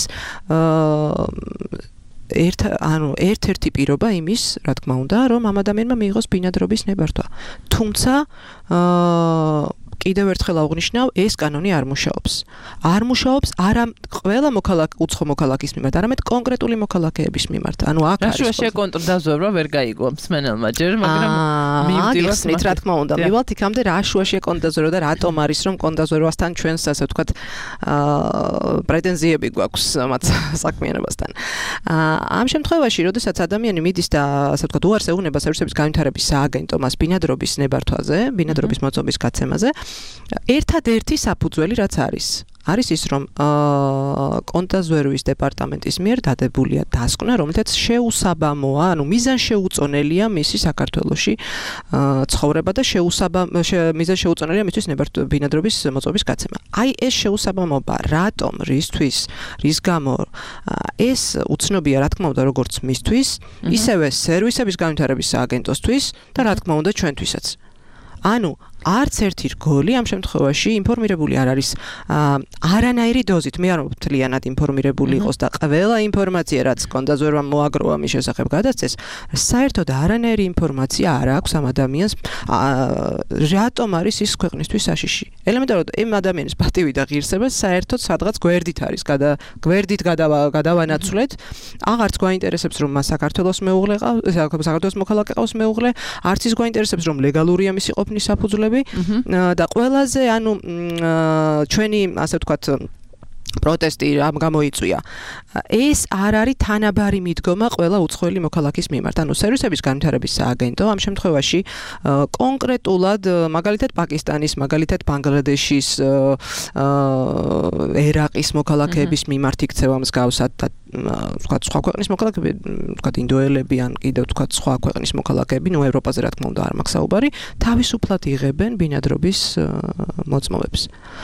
ერთ-ერთი პირობა იმის, რა თქმა უნდა, რომ ამ ადამიანმა მიიღოს ბინადრობის ნებართვა. თუმცა კიდევ ერთხელ აღვნიშნავ, ეს კანონი არ მუშაობს. არ მუშაობს არა ყველა უცხო მოქალაქის მიმართ, არამედ კონკრეტული მოქალაქეების მიმართ. ანუ აქ არის რაშუაშია კონტრდაზვერვა ვერ გაიგო მსმენელმა ჯერ, მაგრამ მივდივართ, რა თქმა უნდა, მივალთ იქამდე რაშუაშია კონტრდაზვერვა და რატომ არის, რომ კონტრდაზვერვასთან ჩვენს, ასე ვთქვათ, პრეტენზიები გვაქვს მათ საქმიანობასთან. ამ შემთხვევაში, როდესაც ადამიანი მიდის და, ასე ვთქვათ, უარს ეუბნება სერვისების განვითარების სააგენტო მას ბინადრობის ნებართვაზე, ბინადრობის მოწმობის გაცემაზე, ერთადერთი საფუძველი რაც არის ის, რომ კონტრდაზვერვის დეპარტამენტის მიერ დადებულია დასკვნა, რომელთაც შეუსაბამოა, ანუ მიზანშეუწონელია მისი საქართველოში ცხოვრება და მიზანშეუწონელია მისთვის ბინადრობის მოწმობის გაცემა. აი ეს შეუსაბამობა, რატომ, რისთვის, რის გამო, ეს უცნობია, რა თქმა უნდა, როგორც მისთვის, ისევე სერვისების განვითარების სააგენტოსთვის და რა თქმა უნდა ჩვენთვისაც. ანუ არც ერთი რგოლი ამ შემთხვევაში ინფორმირებული არ არის არანაირი დოზით, მე არ ვთვლიანად ინფორმირებული იყოს და ყველა ინფორმაცია, რაც კონტრდაზვერვამ მოაგროვა მის შესახებ გადასცეს, საერთოდ არანაირი ინფორმაცია არ აქვს ამ ადამიანს, რატომ არის ის ქვეყნისთვის საშიში. ელემენტარულად, ამ ადამიანის პატივი და ღირსება საერთოდ სადღაც გვერდით არის, გვერდით გადავანაცვლეთ, აღარც გვაინტერესებს, რომ მას საქართველოს მეუღლე ყავს, საქართველოს მოქალაქე ყავს მეუღლე, არც ის გვაინტერესებს, რომ ლეგალურია მისი ყოფნის საფუძვლები და ყველაზე, ანუ ჩვენი, ასე ვთქვათ, პროტესტი რამ გამოიწვია. ეს არ არის თანაბარი მიდგომა ყველა უცხოელი მოქალაქის მიმართ. ანუ სერვისების განვითარების სააგენტო ამ შემთხვევაში კონკრეტულად, მაგალითად პაკისტანის, მაგალითად ბანგლადეშის, ერაყის მოქალაქეების მიმართ იქცევა მსგავსად და ვთქვათ, სხვა ქვეყნის მოქალაქეები, ვთქვათ, ინდოელები ან კიდევ ვთქვათ, სხვა ქვეყნის მოქალაქეები, ნუ ევროპაზე რა თქმა უნდა არ მაქვს საუბარი, თავისუფლად იღებენ ბინადრობის მოწმობებს.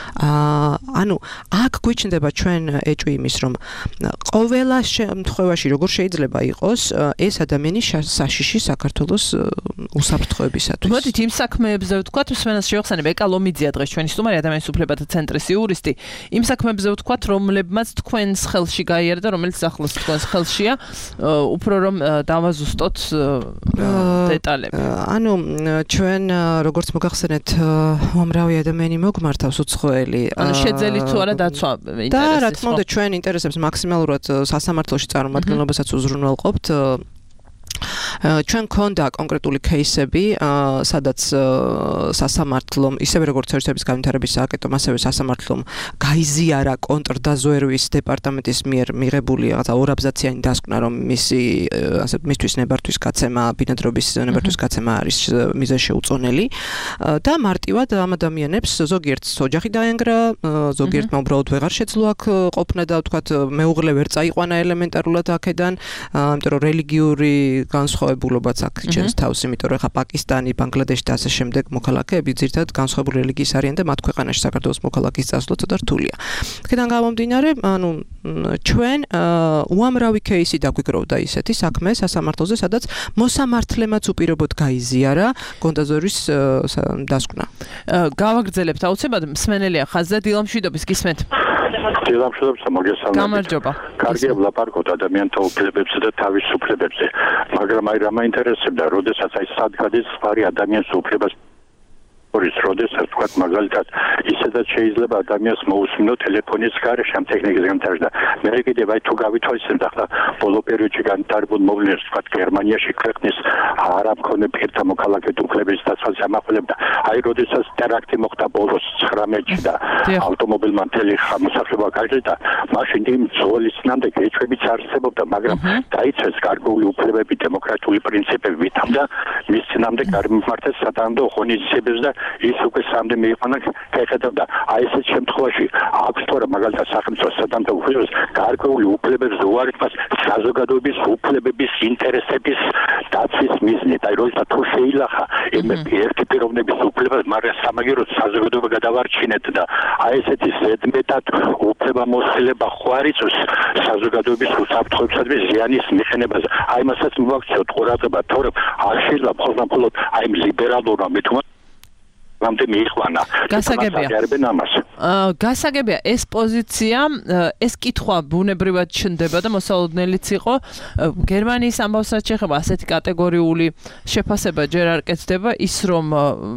ანუ აქ გვიჩნდება ჩვენ ეჭვი იმის, რომ ყოველა შემთხვევაში როგორ შეიძლება იყოს ეს ადამიანი საშიში საქართველოს უსაფრთხოებისათვის. მოდით იმ საქმეებზე ვთქვათ, მსმენელს შევახსენებ, ეკა ლომიძია დღეს ჩვენი სტუმარი ადამიანის უფლებათა ცენტრის იურისტი. იმ საქმეებზე ვთქვათ, რომლებმაც თქვენს ხელში გაიარა და რომელიც ახლოს თქვენს ხელშია, უფრო რომ დავაზუსტოთ დეტალები. ანუ ჩვენ როგორც მოგახსენეთ, უამრავი ადამიანი მოგმართავს უცხოელი. ანუ შეძელით თუ არა დაცვა ინტერესის. და რა თქმა უნდა, ჩვენ ინტერესებს მაქსიმალურად სასამართლოში წარმომადგენლობასაც უზრუნველყოფთ. ჩვენ ქონდა კონკრეტული кейსები, სადაც სასამართლომ, ისევე როგორც ერთების განვითარების სააკეთომ, ასევე სასამართლომ გაიზიარა კონტრდაზვერვის დეპარტამენტის მიერ მიღებული რაღაცა ორაბზაციანი დასკვნა, რომ მისთვის ნებართვის გაცემა, ბინადრობის ნებართვის გაცემა არის მიზანშეუწონელი და მარტივად ამ ადამიანებს ზოგიერთს ოჯახი დაენგრა, ზოგიერთმა უბრალოდ ვეღარ შეძლო აქ ყოფნა და ვთქვათ მეუღლე ვერ წაიყვანა ელემენტარულად აქედან, იმიტომ რომ რელიგიური განსხვავებულობაც აქ ჩენს თავს, იმიტომ რომ ხა პაკისტანი, ბანგლადეში და ასე შემდეგ მოქალაქეები ძირითადად განსხვავებული რელიგიის არიან და მათ ქვეყანაში საქართველოს მოქალაქის წასვლა ცოტა რთულია. აქედან გამომდინარე, ანუ ჩვენ უამრავი кейსი დაგვიგროვდა ისეთი საქმე სასამართლოზე, სადაც მოსამართლემაც უპირობოდ გაიზიარა კონტრდაზვერვის დასკვნა. გავაგრძელებთ აუცილებლად მსმენელია ხაზზე დილამშვიდობის გისმენთ. დილამშვიდობს მოგესალმებით. გამარჯობა. კარგია ვლაპარაკოთ ადამიანთა უფლებებზე და თავისუფლებებზე, მაგრამ აი რა მაინტერესებდა, როდესაც აი სადგადის სხვარი ადამიანის უფლებას ორის როდესაც თქვა მაგალითად ისედაც შეიძლება ადამიანს მოусმინო ტელეფონის გარეშე ამ ტექნიკის განვითარება. მე კიდევ აი თუ გავითვალისწინებთ ახლა ბოლო პერიოდში განვითარებულ მოვლენებს თქვა გერმანიაში ქვეყნის არამქონე პირთა მოქალაქეთა უფლების დაცვას ამახვილებდა. აი როდესაც ტერაქტი მოხდა ბოლოს 19-ში და ავტომობილმა მთელი მოსახლეობა გაიჭრა, მაშინ იმ ძოლის ნამდვილ ეჭვებიც არსებობდა, მაგრამ დაიცვეს გარკვეული უფლებები, დემოკრატიული პრინციპები ვითამდა მის წინამდე გამართეს სათანადო ღონისძიებებს და ის უკვე სამდე მიიყვანა ხედავდა. აი ესეთ შემთხვევაში აქვს თორე მაგალითად სახელმწიფო სათანადო უფლებებს გარკვეული უფლებებს უარყოფას საზოგადოების უფლებების ინტერესების დაცვის მიზნით. აი როდესაც თუ შეილახა ერთი პიროვნების უფლებას, მაგრამ სამაგიეროდ საზოგადოება გადავარჩინეთ და აი ესეთი ზედმეტად უფლებამოსილება ხوارიწოს საზოგადოების უსაფრთხოებისადმი ზიანის მიხენებაზე. აი მასაც მოვაქციოთ ყურადღება, თორემ არ შეიძლება მხოლოდ აი ლიბერალურმა მეთქმა რამდენ მიიყვანა. გასაგებია ეს პოზიცია, ეს კითხვა ბუნებრივად ჩნდება და მოსალოდნელიც იყო. გერმანიის ამბავსაც შეხება ასეთი კატეგორიული შეფასება ჯერ არ კეთდება, ის რომ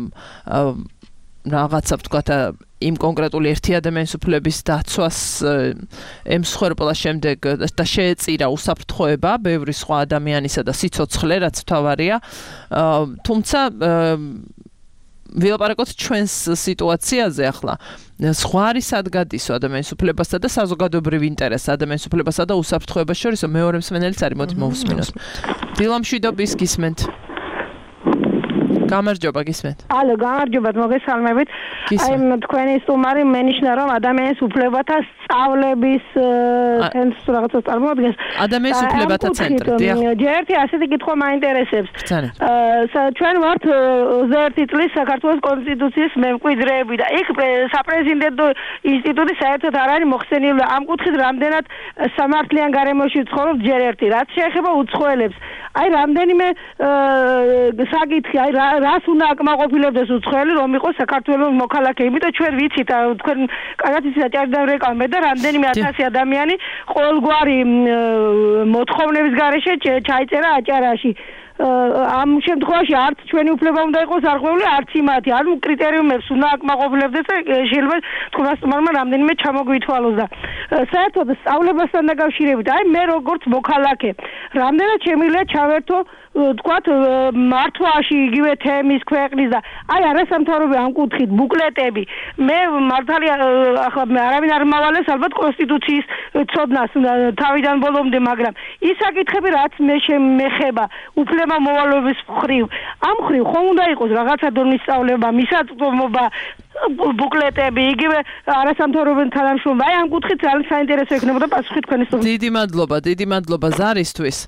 რაღაცა ვთქვათ იმ კონკრეტული ერთი ადამიანის უფლების დაცვას ემსხვერპლა შემდეგ და შეეწირა უსაფრთხოება ბევრი სხვა ადამიანისა და სიცოცხლე, რაც მთავარია. თუმცა ვილაპარაკოთ ჩვენს სიტუაციაზე ახლა. სხვა არის სადგადისო ადამიანის უფლებასა და საზოგადოებრივ ინტერესს ადამიანის უფლებასა და უსაფრთხოებას შორის მეორე მსმენელიც არის, მოდი მოვუსმინოთ. დილამშვიდობის გისმენთ. გამარჯობა გისმენთ. ალო, გამარჯობა, მოგესალმებით. აი თქვენი სტუმარი მენიშნა რომ ადამიანის უფლებათა სწავლების ცენტრს რაღაცა წარმოადგენს. ადამიანის უფლებათა ცენტრი, დიახ. ჯერ ასეთი კითხვა მაინტერესებს. ჩვენ ვართ 21 წლის საქართველოს კონსტიტუციის მემკვიდრეები და იქ საპრეზიდენტო ინსტიტუტი საერთოდ არ არის მოხსენილი. ამ კუთხით რამდენად სამართლიან გარემოში ვცხოვრობთ ჯერ ერთი. რაც შეეხება უცხოელებს. აი რამდენიმე საკითხი, აი რას უნდა აკმაყოფილებდეს უცხოელი, რომ იყოს საქართველოს მოქალაქე. იმიტომ ჩვენ ვიცით, თქვენ კარგად იცით ჭარბად რეკავმე და რამდენიმე ათასი ადამიანი ყოველგვარი მოთხოვნების გარეშე ჩაიწერა აჭარაში. ამ შემთხვევაში არც ჩვენი უფლება უნდა იყოს არღვეული, არც იმათი. ანუ კრიტერიუმებს უნდა აკმაყოფილებდეს და შეიძლება თქვენს სტუმარმა რამდენიმე ჩამოგვითვალოს და საერთოდ სწავლებასთან დაკავშირებით, აი მე როგორც მოქალაქე, რამდენად შემიძლია ჩავერთო თქვათ მართვაში იგივე თემის ქვეყნის და აი არასამთავრობო ამ კუთხით ბუკლეტები მე მართალია ახლა არავინ არ მავალეს ალბათ კონსტიტუციის ცოდნას თავიდან ბოლომდე, მაგრამ ის საკითხები რაც მე შემეხება უფლება მოვალეობის მხრივ ამ მხრივ ხომ უნდა იყოს რაღაცა დონის სწავლება, მისაწვდომობა ბუკლეტები, იგივე არასამთავრობო თანამშრომლები, ამ კუთხით ძალიან საინტერესო იქნებოდა პასუხი თქვენი სტუმრების. დიდი მადლობა ზარისთვის.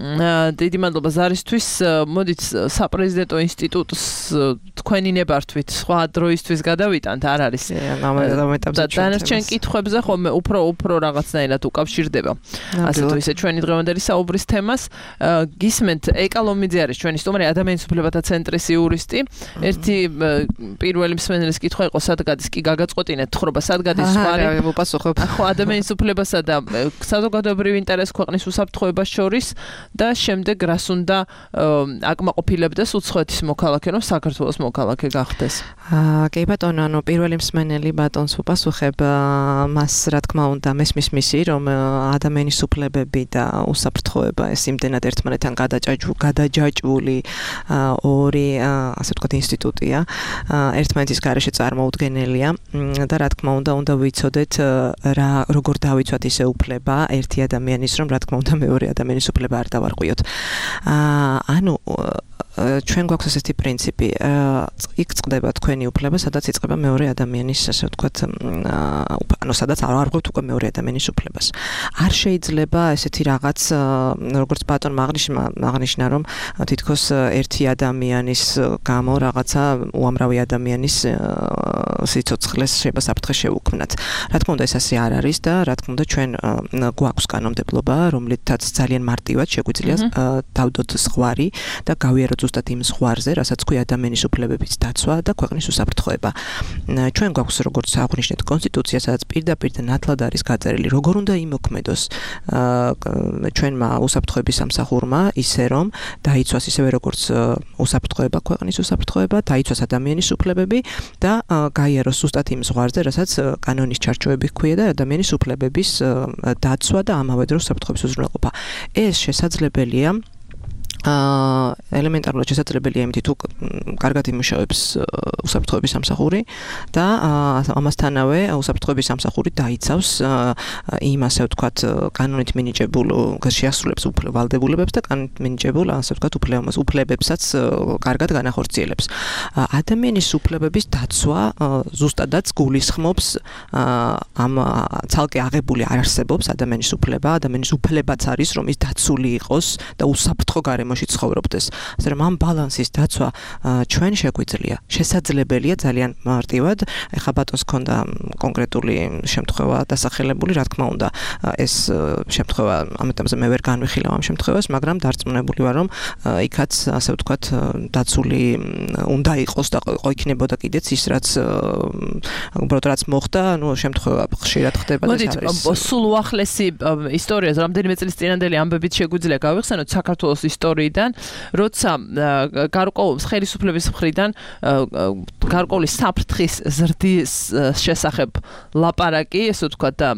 მოდით საპრეზიდენტო ინსტიტუტს თქვენი ნებართვით სხვა დროისთვის გადავიტანთ, არ არის. დანარჩენ კითხვებზე ხოლმე უფრო რაღაცნაირად უკავშირდება. ასე თუ ისე ჩვენი დღევანდელი საუბრის თემას გისმენთ ეკა ლომიძე არის ჩვენი სტუმარი, ადამიანის უფლებათა ცენტრის იურისტი. ერთი პირველი მსმენელის კითხვა იყო სად გადის კი გაგაწყვეტინეთ თხრობა სად გადის ზღვარი. ხო, ადამიანის უფლებასა და საზოგადოებრივ ინტერესს ქვეყნის უსაფრთხოებას შორის და შემდეგ რას უნდა აკმაყოფილებდეს უცხოეთის მოქალაქე, რომ საქართველოს მოქალაქე გახდეს. კი ბატონო, ანუ პირველი მსმენელი ბატონს უპასუხებ, მას რა თქმა უნდა მესმის მისი, რომ ადამიანის უფლებები და უსაფრთხოება ეს იმდენად ერთმანეთთან გადაჯაჭვული ორი, ასე ვთქვათ, ინსტიტუტია, ერთმანეთის გარეშე წარმოუდგენელია და რა თქმა უნდა ვიცოდეთ როგორ დავიცვათ ისე უფლება ერთი ადამიანის, რომ რა თქმა უნდა მეორე ადამიანის უფლება არ დავარღვიოთ. ანუ ჩვენ გვაქვს ესეთი პრინციპი, იქ წყდება თქვენი უფლება, სადაც იწყება მეორე ადამიანის, ასე ვთქვათ, ანუ სადაც არ არღვევთ უკვე მეორე ადამიანის უფლებას. არ შეიძლება ესეთი რაღაც, როგორც ბატონმა აღნიშნა, რომ თითქოს ერთი ადამიანის გამო რაღაცა უამრავი ადამიანის სიცოცხლეს შეიძლება საფრთხე შეუქმნათ. რა თქმა უნდა, ეს ასე არ არის და რა თქმა უნდა, ჩვენ გვაქვს კანონმდებლობა, რომლითაც ძალიან მარტივად შეგვიძლია დავდოთ ზღვარი და გავიაროთ ზუსტად იმ ზღვარზე, რასაც ქვია ადამიანის უფლებების დაცვა და ქვეყნის უსაფრთხოება. ჩვენ გვაქვს როგორც აღნიშნეთ კონსტიტუცია, სადაც პირდაპირ და ნათლად არის გაწერილი, როგორ უნდა იმოქმედოს ჩვენმა უსაფრთხოების სამსახურმა, ისე რომ დაიცვას ისევე როგორც უსაფრთხოება, ქვეყნის უსაფრთხოება, დაიცვას ადამიანის უფლებები და გაიაროს ზუსტად იმ ზღვარზე, რასაც კანონის ჩარჩოები ჰქვია და ადამიანის უფლებების დაცვა და ამავე დროს უსაფრთხოების უზრუნველყოფა. ეს შესაძლებელია ელემენტარულად შესაძლებელია იმით თუ კარგად იმუშავებს უსაფრთხოების სამსახური და ამასთანავე უსაფრთხოების სამსახური დაიცავს იმ ასე ვთქვათ კანონით მინიჭებულ შეასრულებს ვალდებულებებს და კანონით მინიჭებულ ასე ვთქვათ უფლებებსაც კარგად განახორციელებს. ადამიანის უფლებების დაცვა ზუსტადაც გულისხმობს ამ ცალკე აღებული არ არსებობს ადამიანის უფლება, ადამიანის უფლებაც არის რომ ის დაცული იყოს და უსაფრთხო გარემოში ცხოვრობდეს. ასე რომ ამ ბალანსის დაცვა ჩვენ შეგვიძლია, შესაძლებელია ძალიან მარტივად. ეხლა ბატონს ჰქონდა კონკრეტული შემთხვევა დასახელებული, რა თქმა უნდა, ეს შემთხვევა ამ ეტაპზე მე ვერ განვიხილავ ამ შემთხვევას, მაგრამ დარწმუნებული ვარ, რომ იქაც ასე ვთქვათ დაცული უნდა იყოს და იქნებოდა კიდეც ის რაც მოხდა, ანუ შემთხვევა ხშირად ხდება და ეს არის. მოდით, სულ უახლესი ისტორიას, რამდენიმე წლის წინანდელი ამბებით შეგვიძლია გავიხსენოთ საქართველოს ისტორიიდან, როცა გარკვეული ხელისუფლების მხრიდან გარკვეული საფრთხის ზრდის შესახებ ლაპარაკი, ესე ვთქვათ, და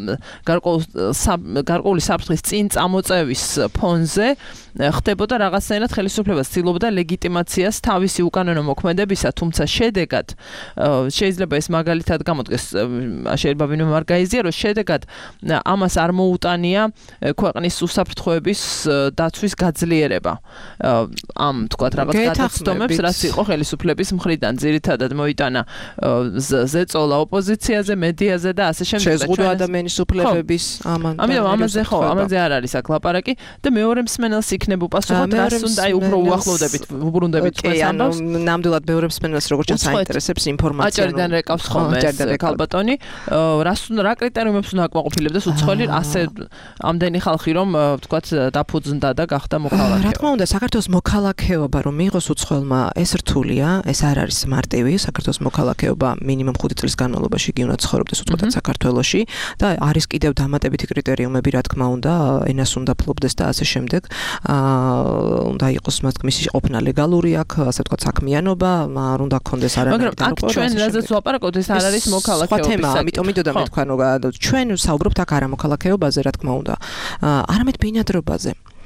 გარკვეული საფრთხის წინ წამოწევის ფონზე ხდებოდა რაღაცნაირად ხელისუფლებას ცდილობდა ლეგიტიმაციას თავისი უკანონო მოქმედებისა, თუმცა შედეგად შეიძლება ეს მაგალითად გამოდგეს, შეიძლება ვინმე არ გაიზიაროს, შედეგად ამას არ მოუტანია ქვეყნის უსაფრთხოების დაცვის გაძლიერება. ამ თქვათ რაღაც გადაცდომებს, რაც იყო ხელისუფლების მხრიდან, ძირითადად მოიტანა ზეწოლა ოპოზიციაზე, მედიაზე და ასე შემდეგ. შეზღუდვა ადამიანის უფლებების ამიტომ ამაზე არ არის აქ ლაპარაკი და მეორე მსმენელს იქნება უპასუხოთ, რას უნდა უფრო უახლოვდებით, უბრუნდებით თქვენს ამბავს. ნამდვილად მეორე მსმენელს როგორც ჩანს აინტერესებს ინფორმაცია. აჭარიდან რეკავს ხოლმე ქალბატონი, რა კრიტერიუმებს უნდა აკმაყოფილებდეს უცხოელი ასე ამდენი ხალხი რომ თქვათ დაფუძნდა და გახდა მოქალაქე. რა თქმა უნდა, საქართველოს მოქალაქეობა რომ მიიღოს უცხოელმა ეს რთულია, ეს არ არის მარტივი. საქართველოს მოქალაქეობა მინიმუმ 5 წლის განმავლობაში იგი უნდა ცხოვრობდეს უცხოეთად საქართველოში და არის კიდევ დამატებითი კრიტერიუმები, რა თქმა უნდა, ენას უნდა ფლობდეს და ასე შემდეგ. უნდა იყოს მისი ყოფნა ლეგალური აქ, ასე ვთქვათ, საქმიანობა, არ უნდა გქონდეს არანაირი მაგრამ აქ ჩვენ რაზეც ვაპარაკობთ, ეს არ არის მოქალაქეობის. ამიტომ მიდოდა მეთქვა, რომ ჩვენ საუბრობთ აქ არა მოქალაქეობაზე, რა თქმა უნდა, არამედ ბინადრობაზე.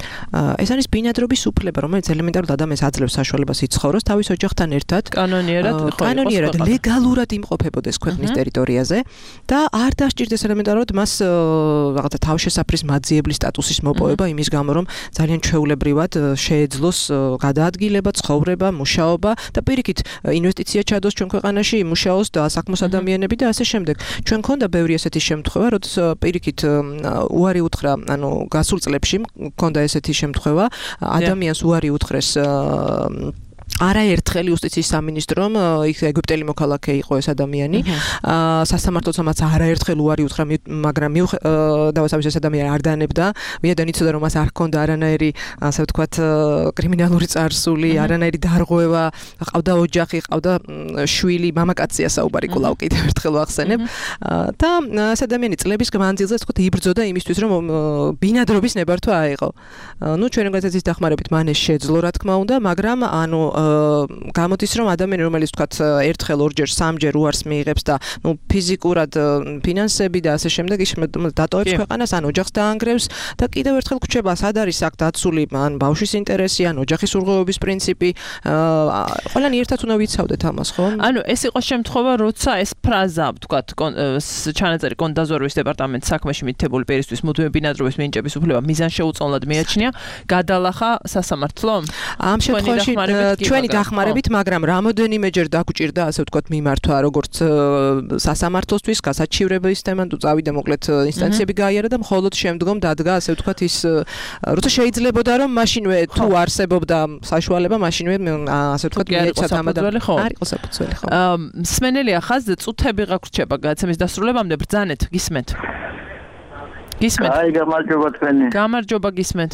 ეს არის ბინადრობის უფლება, რომელიც ელემენტარულად ადამიანს აძლევს საშუალებას იცხოვროს თავის ოჯახთან ერთად. კანონიერად ლეგალურად იმყოფებოდეს ქვეყნის ტერიტორიაზე და არ დასჭირდეს ელემენტარულად მას რაღაცა თავშესაფრის მაძიებლის სტატუსის მოპოვება იმის გამო, რომ ძალიან ჩვეულებრივად შეეძლოს გადაადგილება, ცხოვრება, მუშაობა და პირიქით ინვესტიცია ჩადოს ჩვენ ქვეყანაში, იმუშაოს და საქმოს ადამიანები და ასე შემდეგ. ჩვენ მქონდა ბევრი ესეთი შემთხვევა, როდის პირიქით უარი უთხრა, ანუ გასულ წლებში მქონდა ესეთი შემთხვევა, ადამიანს უარი უთხრეს არაერთხელ იუსტიციის სამინისტრომ იქ ეგვიპტელი მოქალაქე იყო ეს ადამიანი სასამართლოც მას არაერთხელ უარი უთხრა მაგრამ დავასაბის ეს ადამიანი არ დანებდა ვინაიდან იცოდა რომ მას არ ჰქონდა არანაირი ასე ვთქვათ კრიმინალური წარსული არანაირი დარღვევა ყავდა ოჯახი ყავდა შვილი მამაკაცია საუბარი კვლავ კიდევ ერთხელ ვახსენებ და ეს ადამიანი წლების მანძილზე ვთქვათ იბრძოდა იმისთვის რომ ბინადრობის ნებართვა აიღო ნუ ჩვენ განსაცდის დახმარებით მან ეს შეძლო რა თქმა უნდა მაგრამ ანუ გამოდის რომ ადამიანი რომელიც ვთქვათ ერთხელ ორჯერ სამჯერ უარს მიიღებს და ნუ ფიზიკურად ფინანსები და ასე შემდეგ ის დატოვებს ქვეყანას ან ოჯახს დაანგრევს და კიდევ ერთხელ გვჩება სად არის აქ დაცული ან ბავშვის ინტერესი ან ოჯახის ურღვევების პრინციპი ყველანი ერთად უნდა ვიცავდეთ ამას ხო ანუ ეს იყო შემთხვევა როცა ეს ფრაზა ვთქვათ ჩანაწერი კონდაზორვის დეპარტამენტის საქმეში მითითებული პირისთვის მუდმივი ბინადრობის მინიჭების უფლება მიზანშეუწონლად მიაჩნია გადალახა სასამართლომ ამ შემთხვევაში ჩვენი დახმარებით, მაგრამ რამოდენიმეჯერ დაგვჭირდა, ასე ვთქვათ, მიმართვა როგორც სასამართლოსთვის, გასაჩივრების თემა, თუ წავიდა მოკლედ ინსტანციები გაიარა და მხოლოდ შემდგომ დადგა, ასე ვთქვათ, ის როცა შეიძლებოდა რომ მაშინვე თუ არსებობდა საშუალება, მაშინვე ასე ვთქვათ, მიეცათ ამ არ იყო საფუძველი, ხო. მსმენელია ხაზ წუთები გაგრჩება გადაცემის დასრულებამდე ბრძანეთ, გისმენთ. გისმენთ. აი, გამარჯობა თქვენი. გამარჯობა გისმენთ.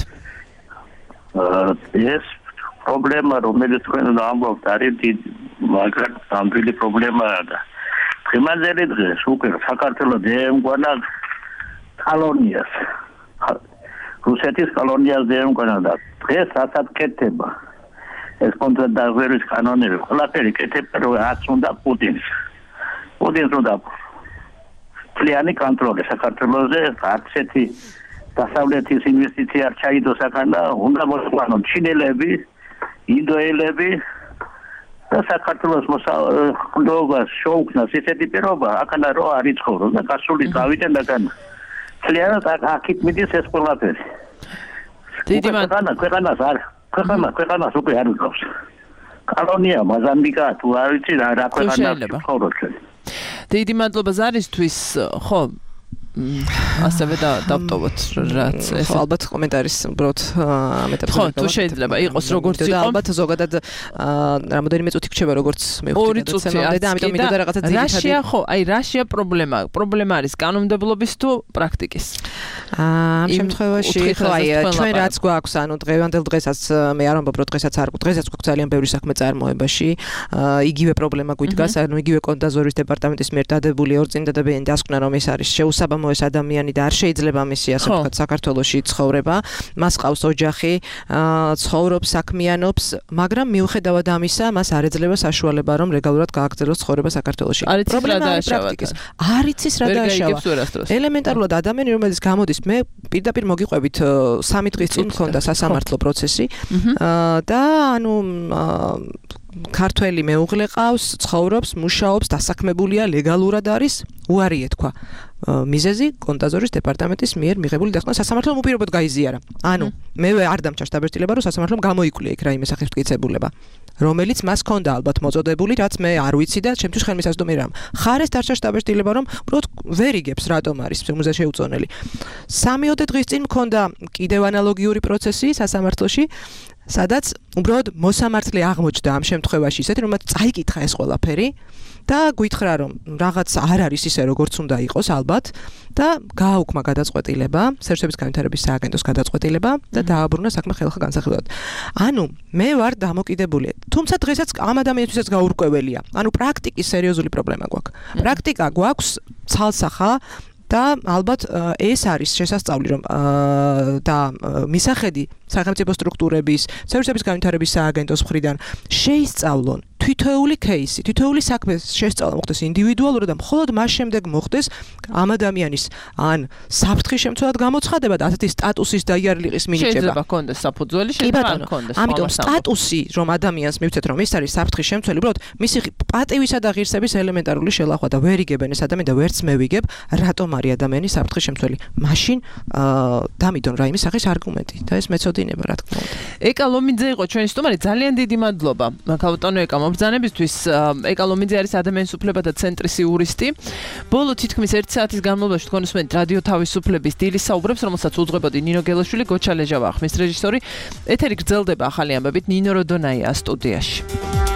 ეს პრობლემა რომელიც თქვენ ამბობთ არის დიდი მაგრამ სამბილი პრობლემაა და დღემდე დღეს უკვე საქართველოს დემკვანა კოლონიას რუსეთის კოლონიას დემკვანა და დღეს რასაც კეთება ეს კონტრდაზვერის კანონები ყველაფერი კეთება რომ რაც უნდა პუტინს უნდა პლიანი კონტროლი საქართველოსზე არცეთი დასავლეთის ინვესტიცია არ ჩაიდოს აქ და უნდა მოსყანონ ჩინელები ინდოელები და საქართველოს მოსახლეობას შეუქმნას ესეთი პირობა აქანა რო არ იცხოვროს და გასული გავიდან დაგან ძალიანად აქით მიდის ეს ყველაფერი დიდი ქვეყანას უკვე არ უყავს კოლონია მოზამბიკა თუ არ ვიცი რა ქვეყანაში ცხოვრობს დიდი მადლობა ზარისთვის ხო ასევე დავტოვოთ რაც ეს ალბათ კომენტარის უბრალოდ მეტად ხო თუ შეიძლება იყოს როგორც იყო ალბათ ზოგადად რამოდენიმე წუთი გრჩება როგორც მივხვდი და ამიტომ მინდოდა რაღაცა ძირითადი რაშია ხო აი რაშია პრობლემა არის კანონმდებლობის თუ პრაქტიკის ამ შემთხვევაში ხო აი ჩვენ რაც გვაქვს ანუ დღევანდელ დღესაც მე არ ამბობ რომ დღესაც გვაქვს ძალიან ბევრი საქმე წარმოებაში იგივე პრობლემა გვიდგას ანუ იგივე კონდაზორის დეპარტამენტის მიერ დადებული ორწინდადები დასკვნა რომ ეს არის შეუსაბამო ეს ადამიანი და არ შეიძლება მისი ასე ვთქვათ საქართველოში ცხოვრება მას ყავს ოჯახი ცხოვრობს საქმიანობს მაგრამ მიუხედავად ამისა მას არ ეძლევა საშუალება რომ ლეგალურად გააგრძელოს ცხოვრება საქართველოში პრობლემა არის პრაქტიკის არ იცის რა დააშავა ელემენტარულად ადამიანი რომელიც გამოდის მე პირდაპირ მოგიყვებით 3 დღის წინ მქონდა სასამართლო პროცესი და ანუ ქართველი მეუღლე ყავს, ცხოვრობს, მუშაობს, დასაქმებულია, ლეგალურად არის, უარი ეთქვა. მიზეზი კონდაზორის დეპარტამენტის მიერ მიღებული დახმარება სასამართლომ უპირობოდ გაიზიარა. ანუ მე არ დამჭარ დაბეჭდილება, რომ სასამართლომ გამოიკვლია იქ რაიმე სახისმტკიცებულება, რომელიც მას ჰქონდა ალბათ მოწოდებული, რაც მე არ ვიცი და ჩემთვის ხელმისაწვდომი რამ. ხარეს დარჩა დაბეჭდილება, რომ უბრალოდ ვერ იგებს რატომ არის მიზეზი შეუწონელი. 3-4 დღის წინ მქონდა კიდევ ანალოგიური პროცესი სასამართლოში სადაც უბრალოდ მოსამართლე აღმოჩნდა ამ შემთხვევაში ისეთი რომ წაიკითხა ეს ყველაფერი და გითხრა რომ რაღაც არ არის ისე როგორც უნდა იყოს ალბათ და გააუქმა გადაწყვეტილება სერვისების განვითარების სააგენტოს გადაწყვეტილება და დააბრუნა საქმე ხელახლა განსახილველად. ანუ მე ვარ დამოკიდებული. თუმცა დღესაც ამ ადამიანისთვისაც გაურკვეველია. ანუ პრაქტიკის სერიოზული პრობლემა გვაქვს. პრაქტიკა გვაქვს ცალსახა და ალბათ ეს არის შესასწავლი რომ და მისახედი სახელმწიფო სტრუქტურების, სერვისების განვითარების სააგენტოს მხრიდან შეისწავლონ თითოეული кейსი, თითოეული საქმე შესწავლა მოხდეს ინდივიდუალურად და მხოლოდ მას შემდეგ მოხდეს ამ ადამიანის ან საფრთხის შემცველად გამოცხადება და ასეთი სტატუსის დაიარლიყის მინიჭება. შეიძლება კონდეს საფუძველი, შეიძლება არ კონდეს. ამიტომ სტატუსი, რომ ადამიანს მივცეთ, რომ ის არის საფრთხის შემცველი, უბრალოდ მისი პატივისა და ღირსების ელემენტარული შელახვა და ვერ იგებენ ეს ადამიანი და ვერც მე ვიგებ, რატომ არის ადამიანი საფრთხის შემცველი. მაშინ დამიდონ რა იმის სახის არგუმენტი და ეს მეცოდინება რა თქმა უნდა. ეკა ლომინძე იყო ჩვენი სტუმარი, ძალიან დიდი მადლობა. ქალბატონო ეკა მობრძანებისთვის. ეკა ლომინძე არის ადამიანის უფლებათა ცენტრის იურისტი. ბოლო თითქმის 1 საათის განმავლობაში თქვენ უსმენთ რადიო თავისუფლების დილის საუბრებს, რომელსაც უძღვებოდი ნინო გელაშვილი, გოჩა ლეჟავა, ხმის რეჟისორი. ეთერი გრძელდება ახალი ამბებით ნინო როდონაია სტუდიაში.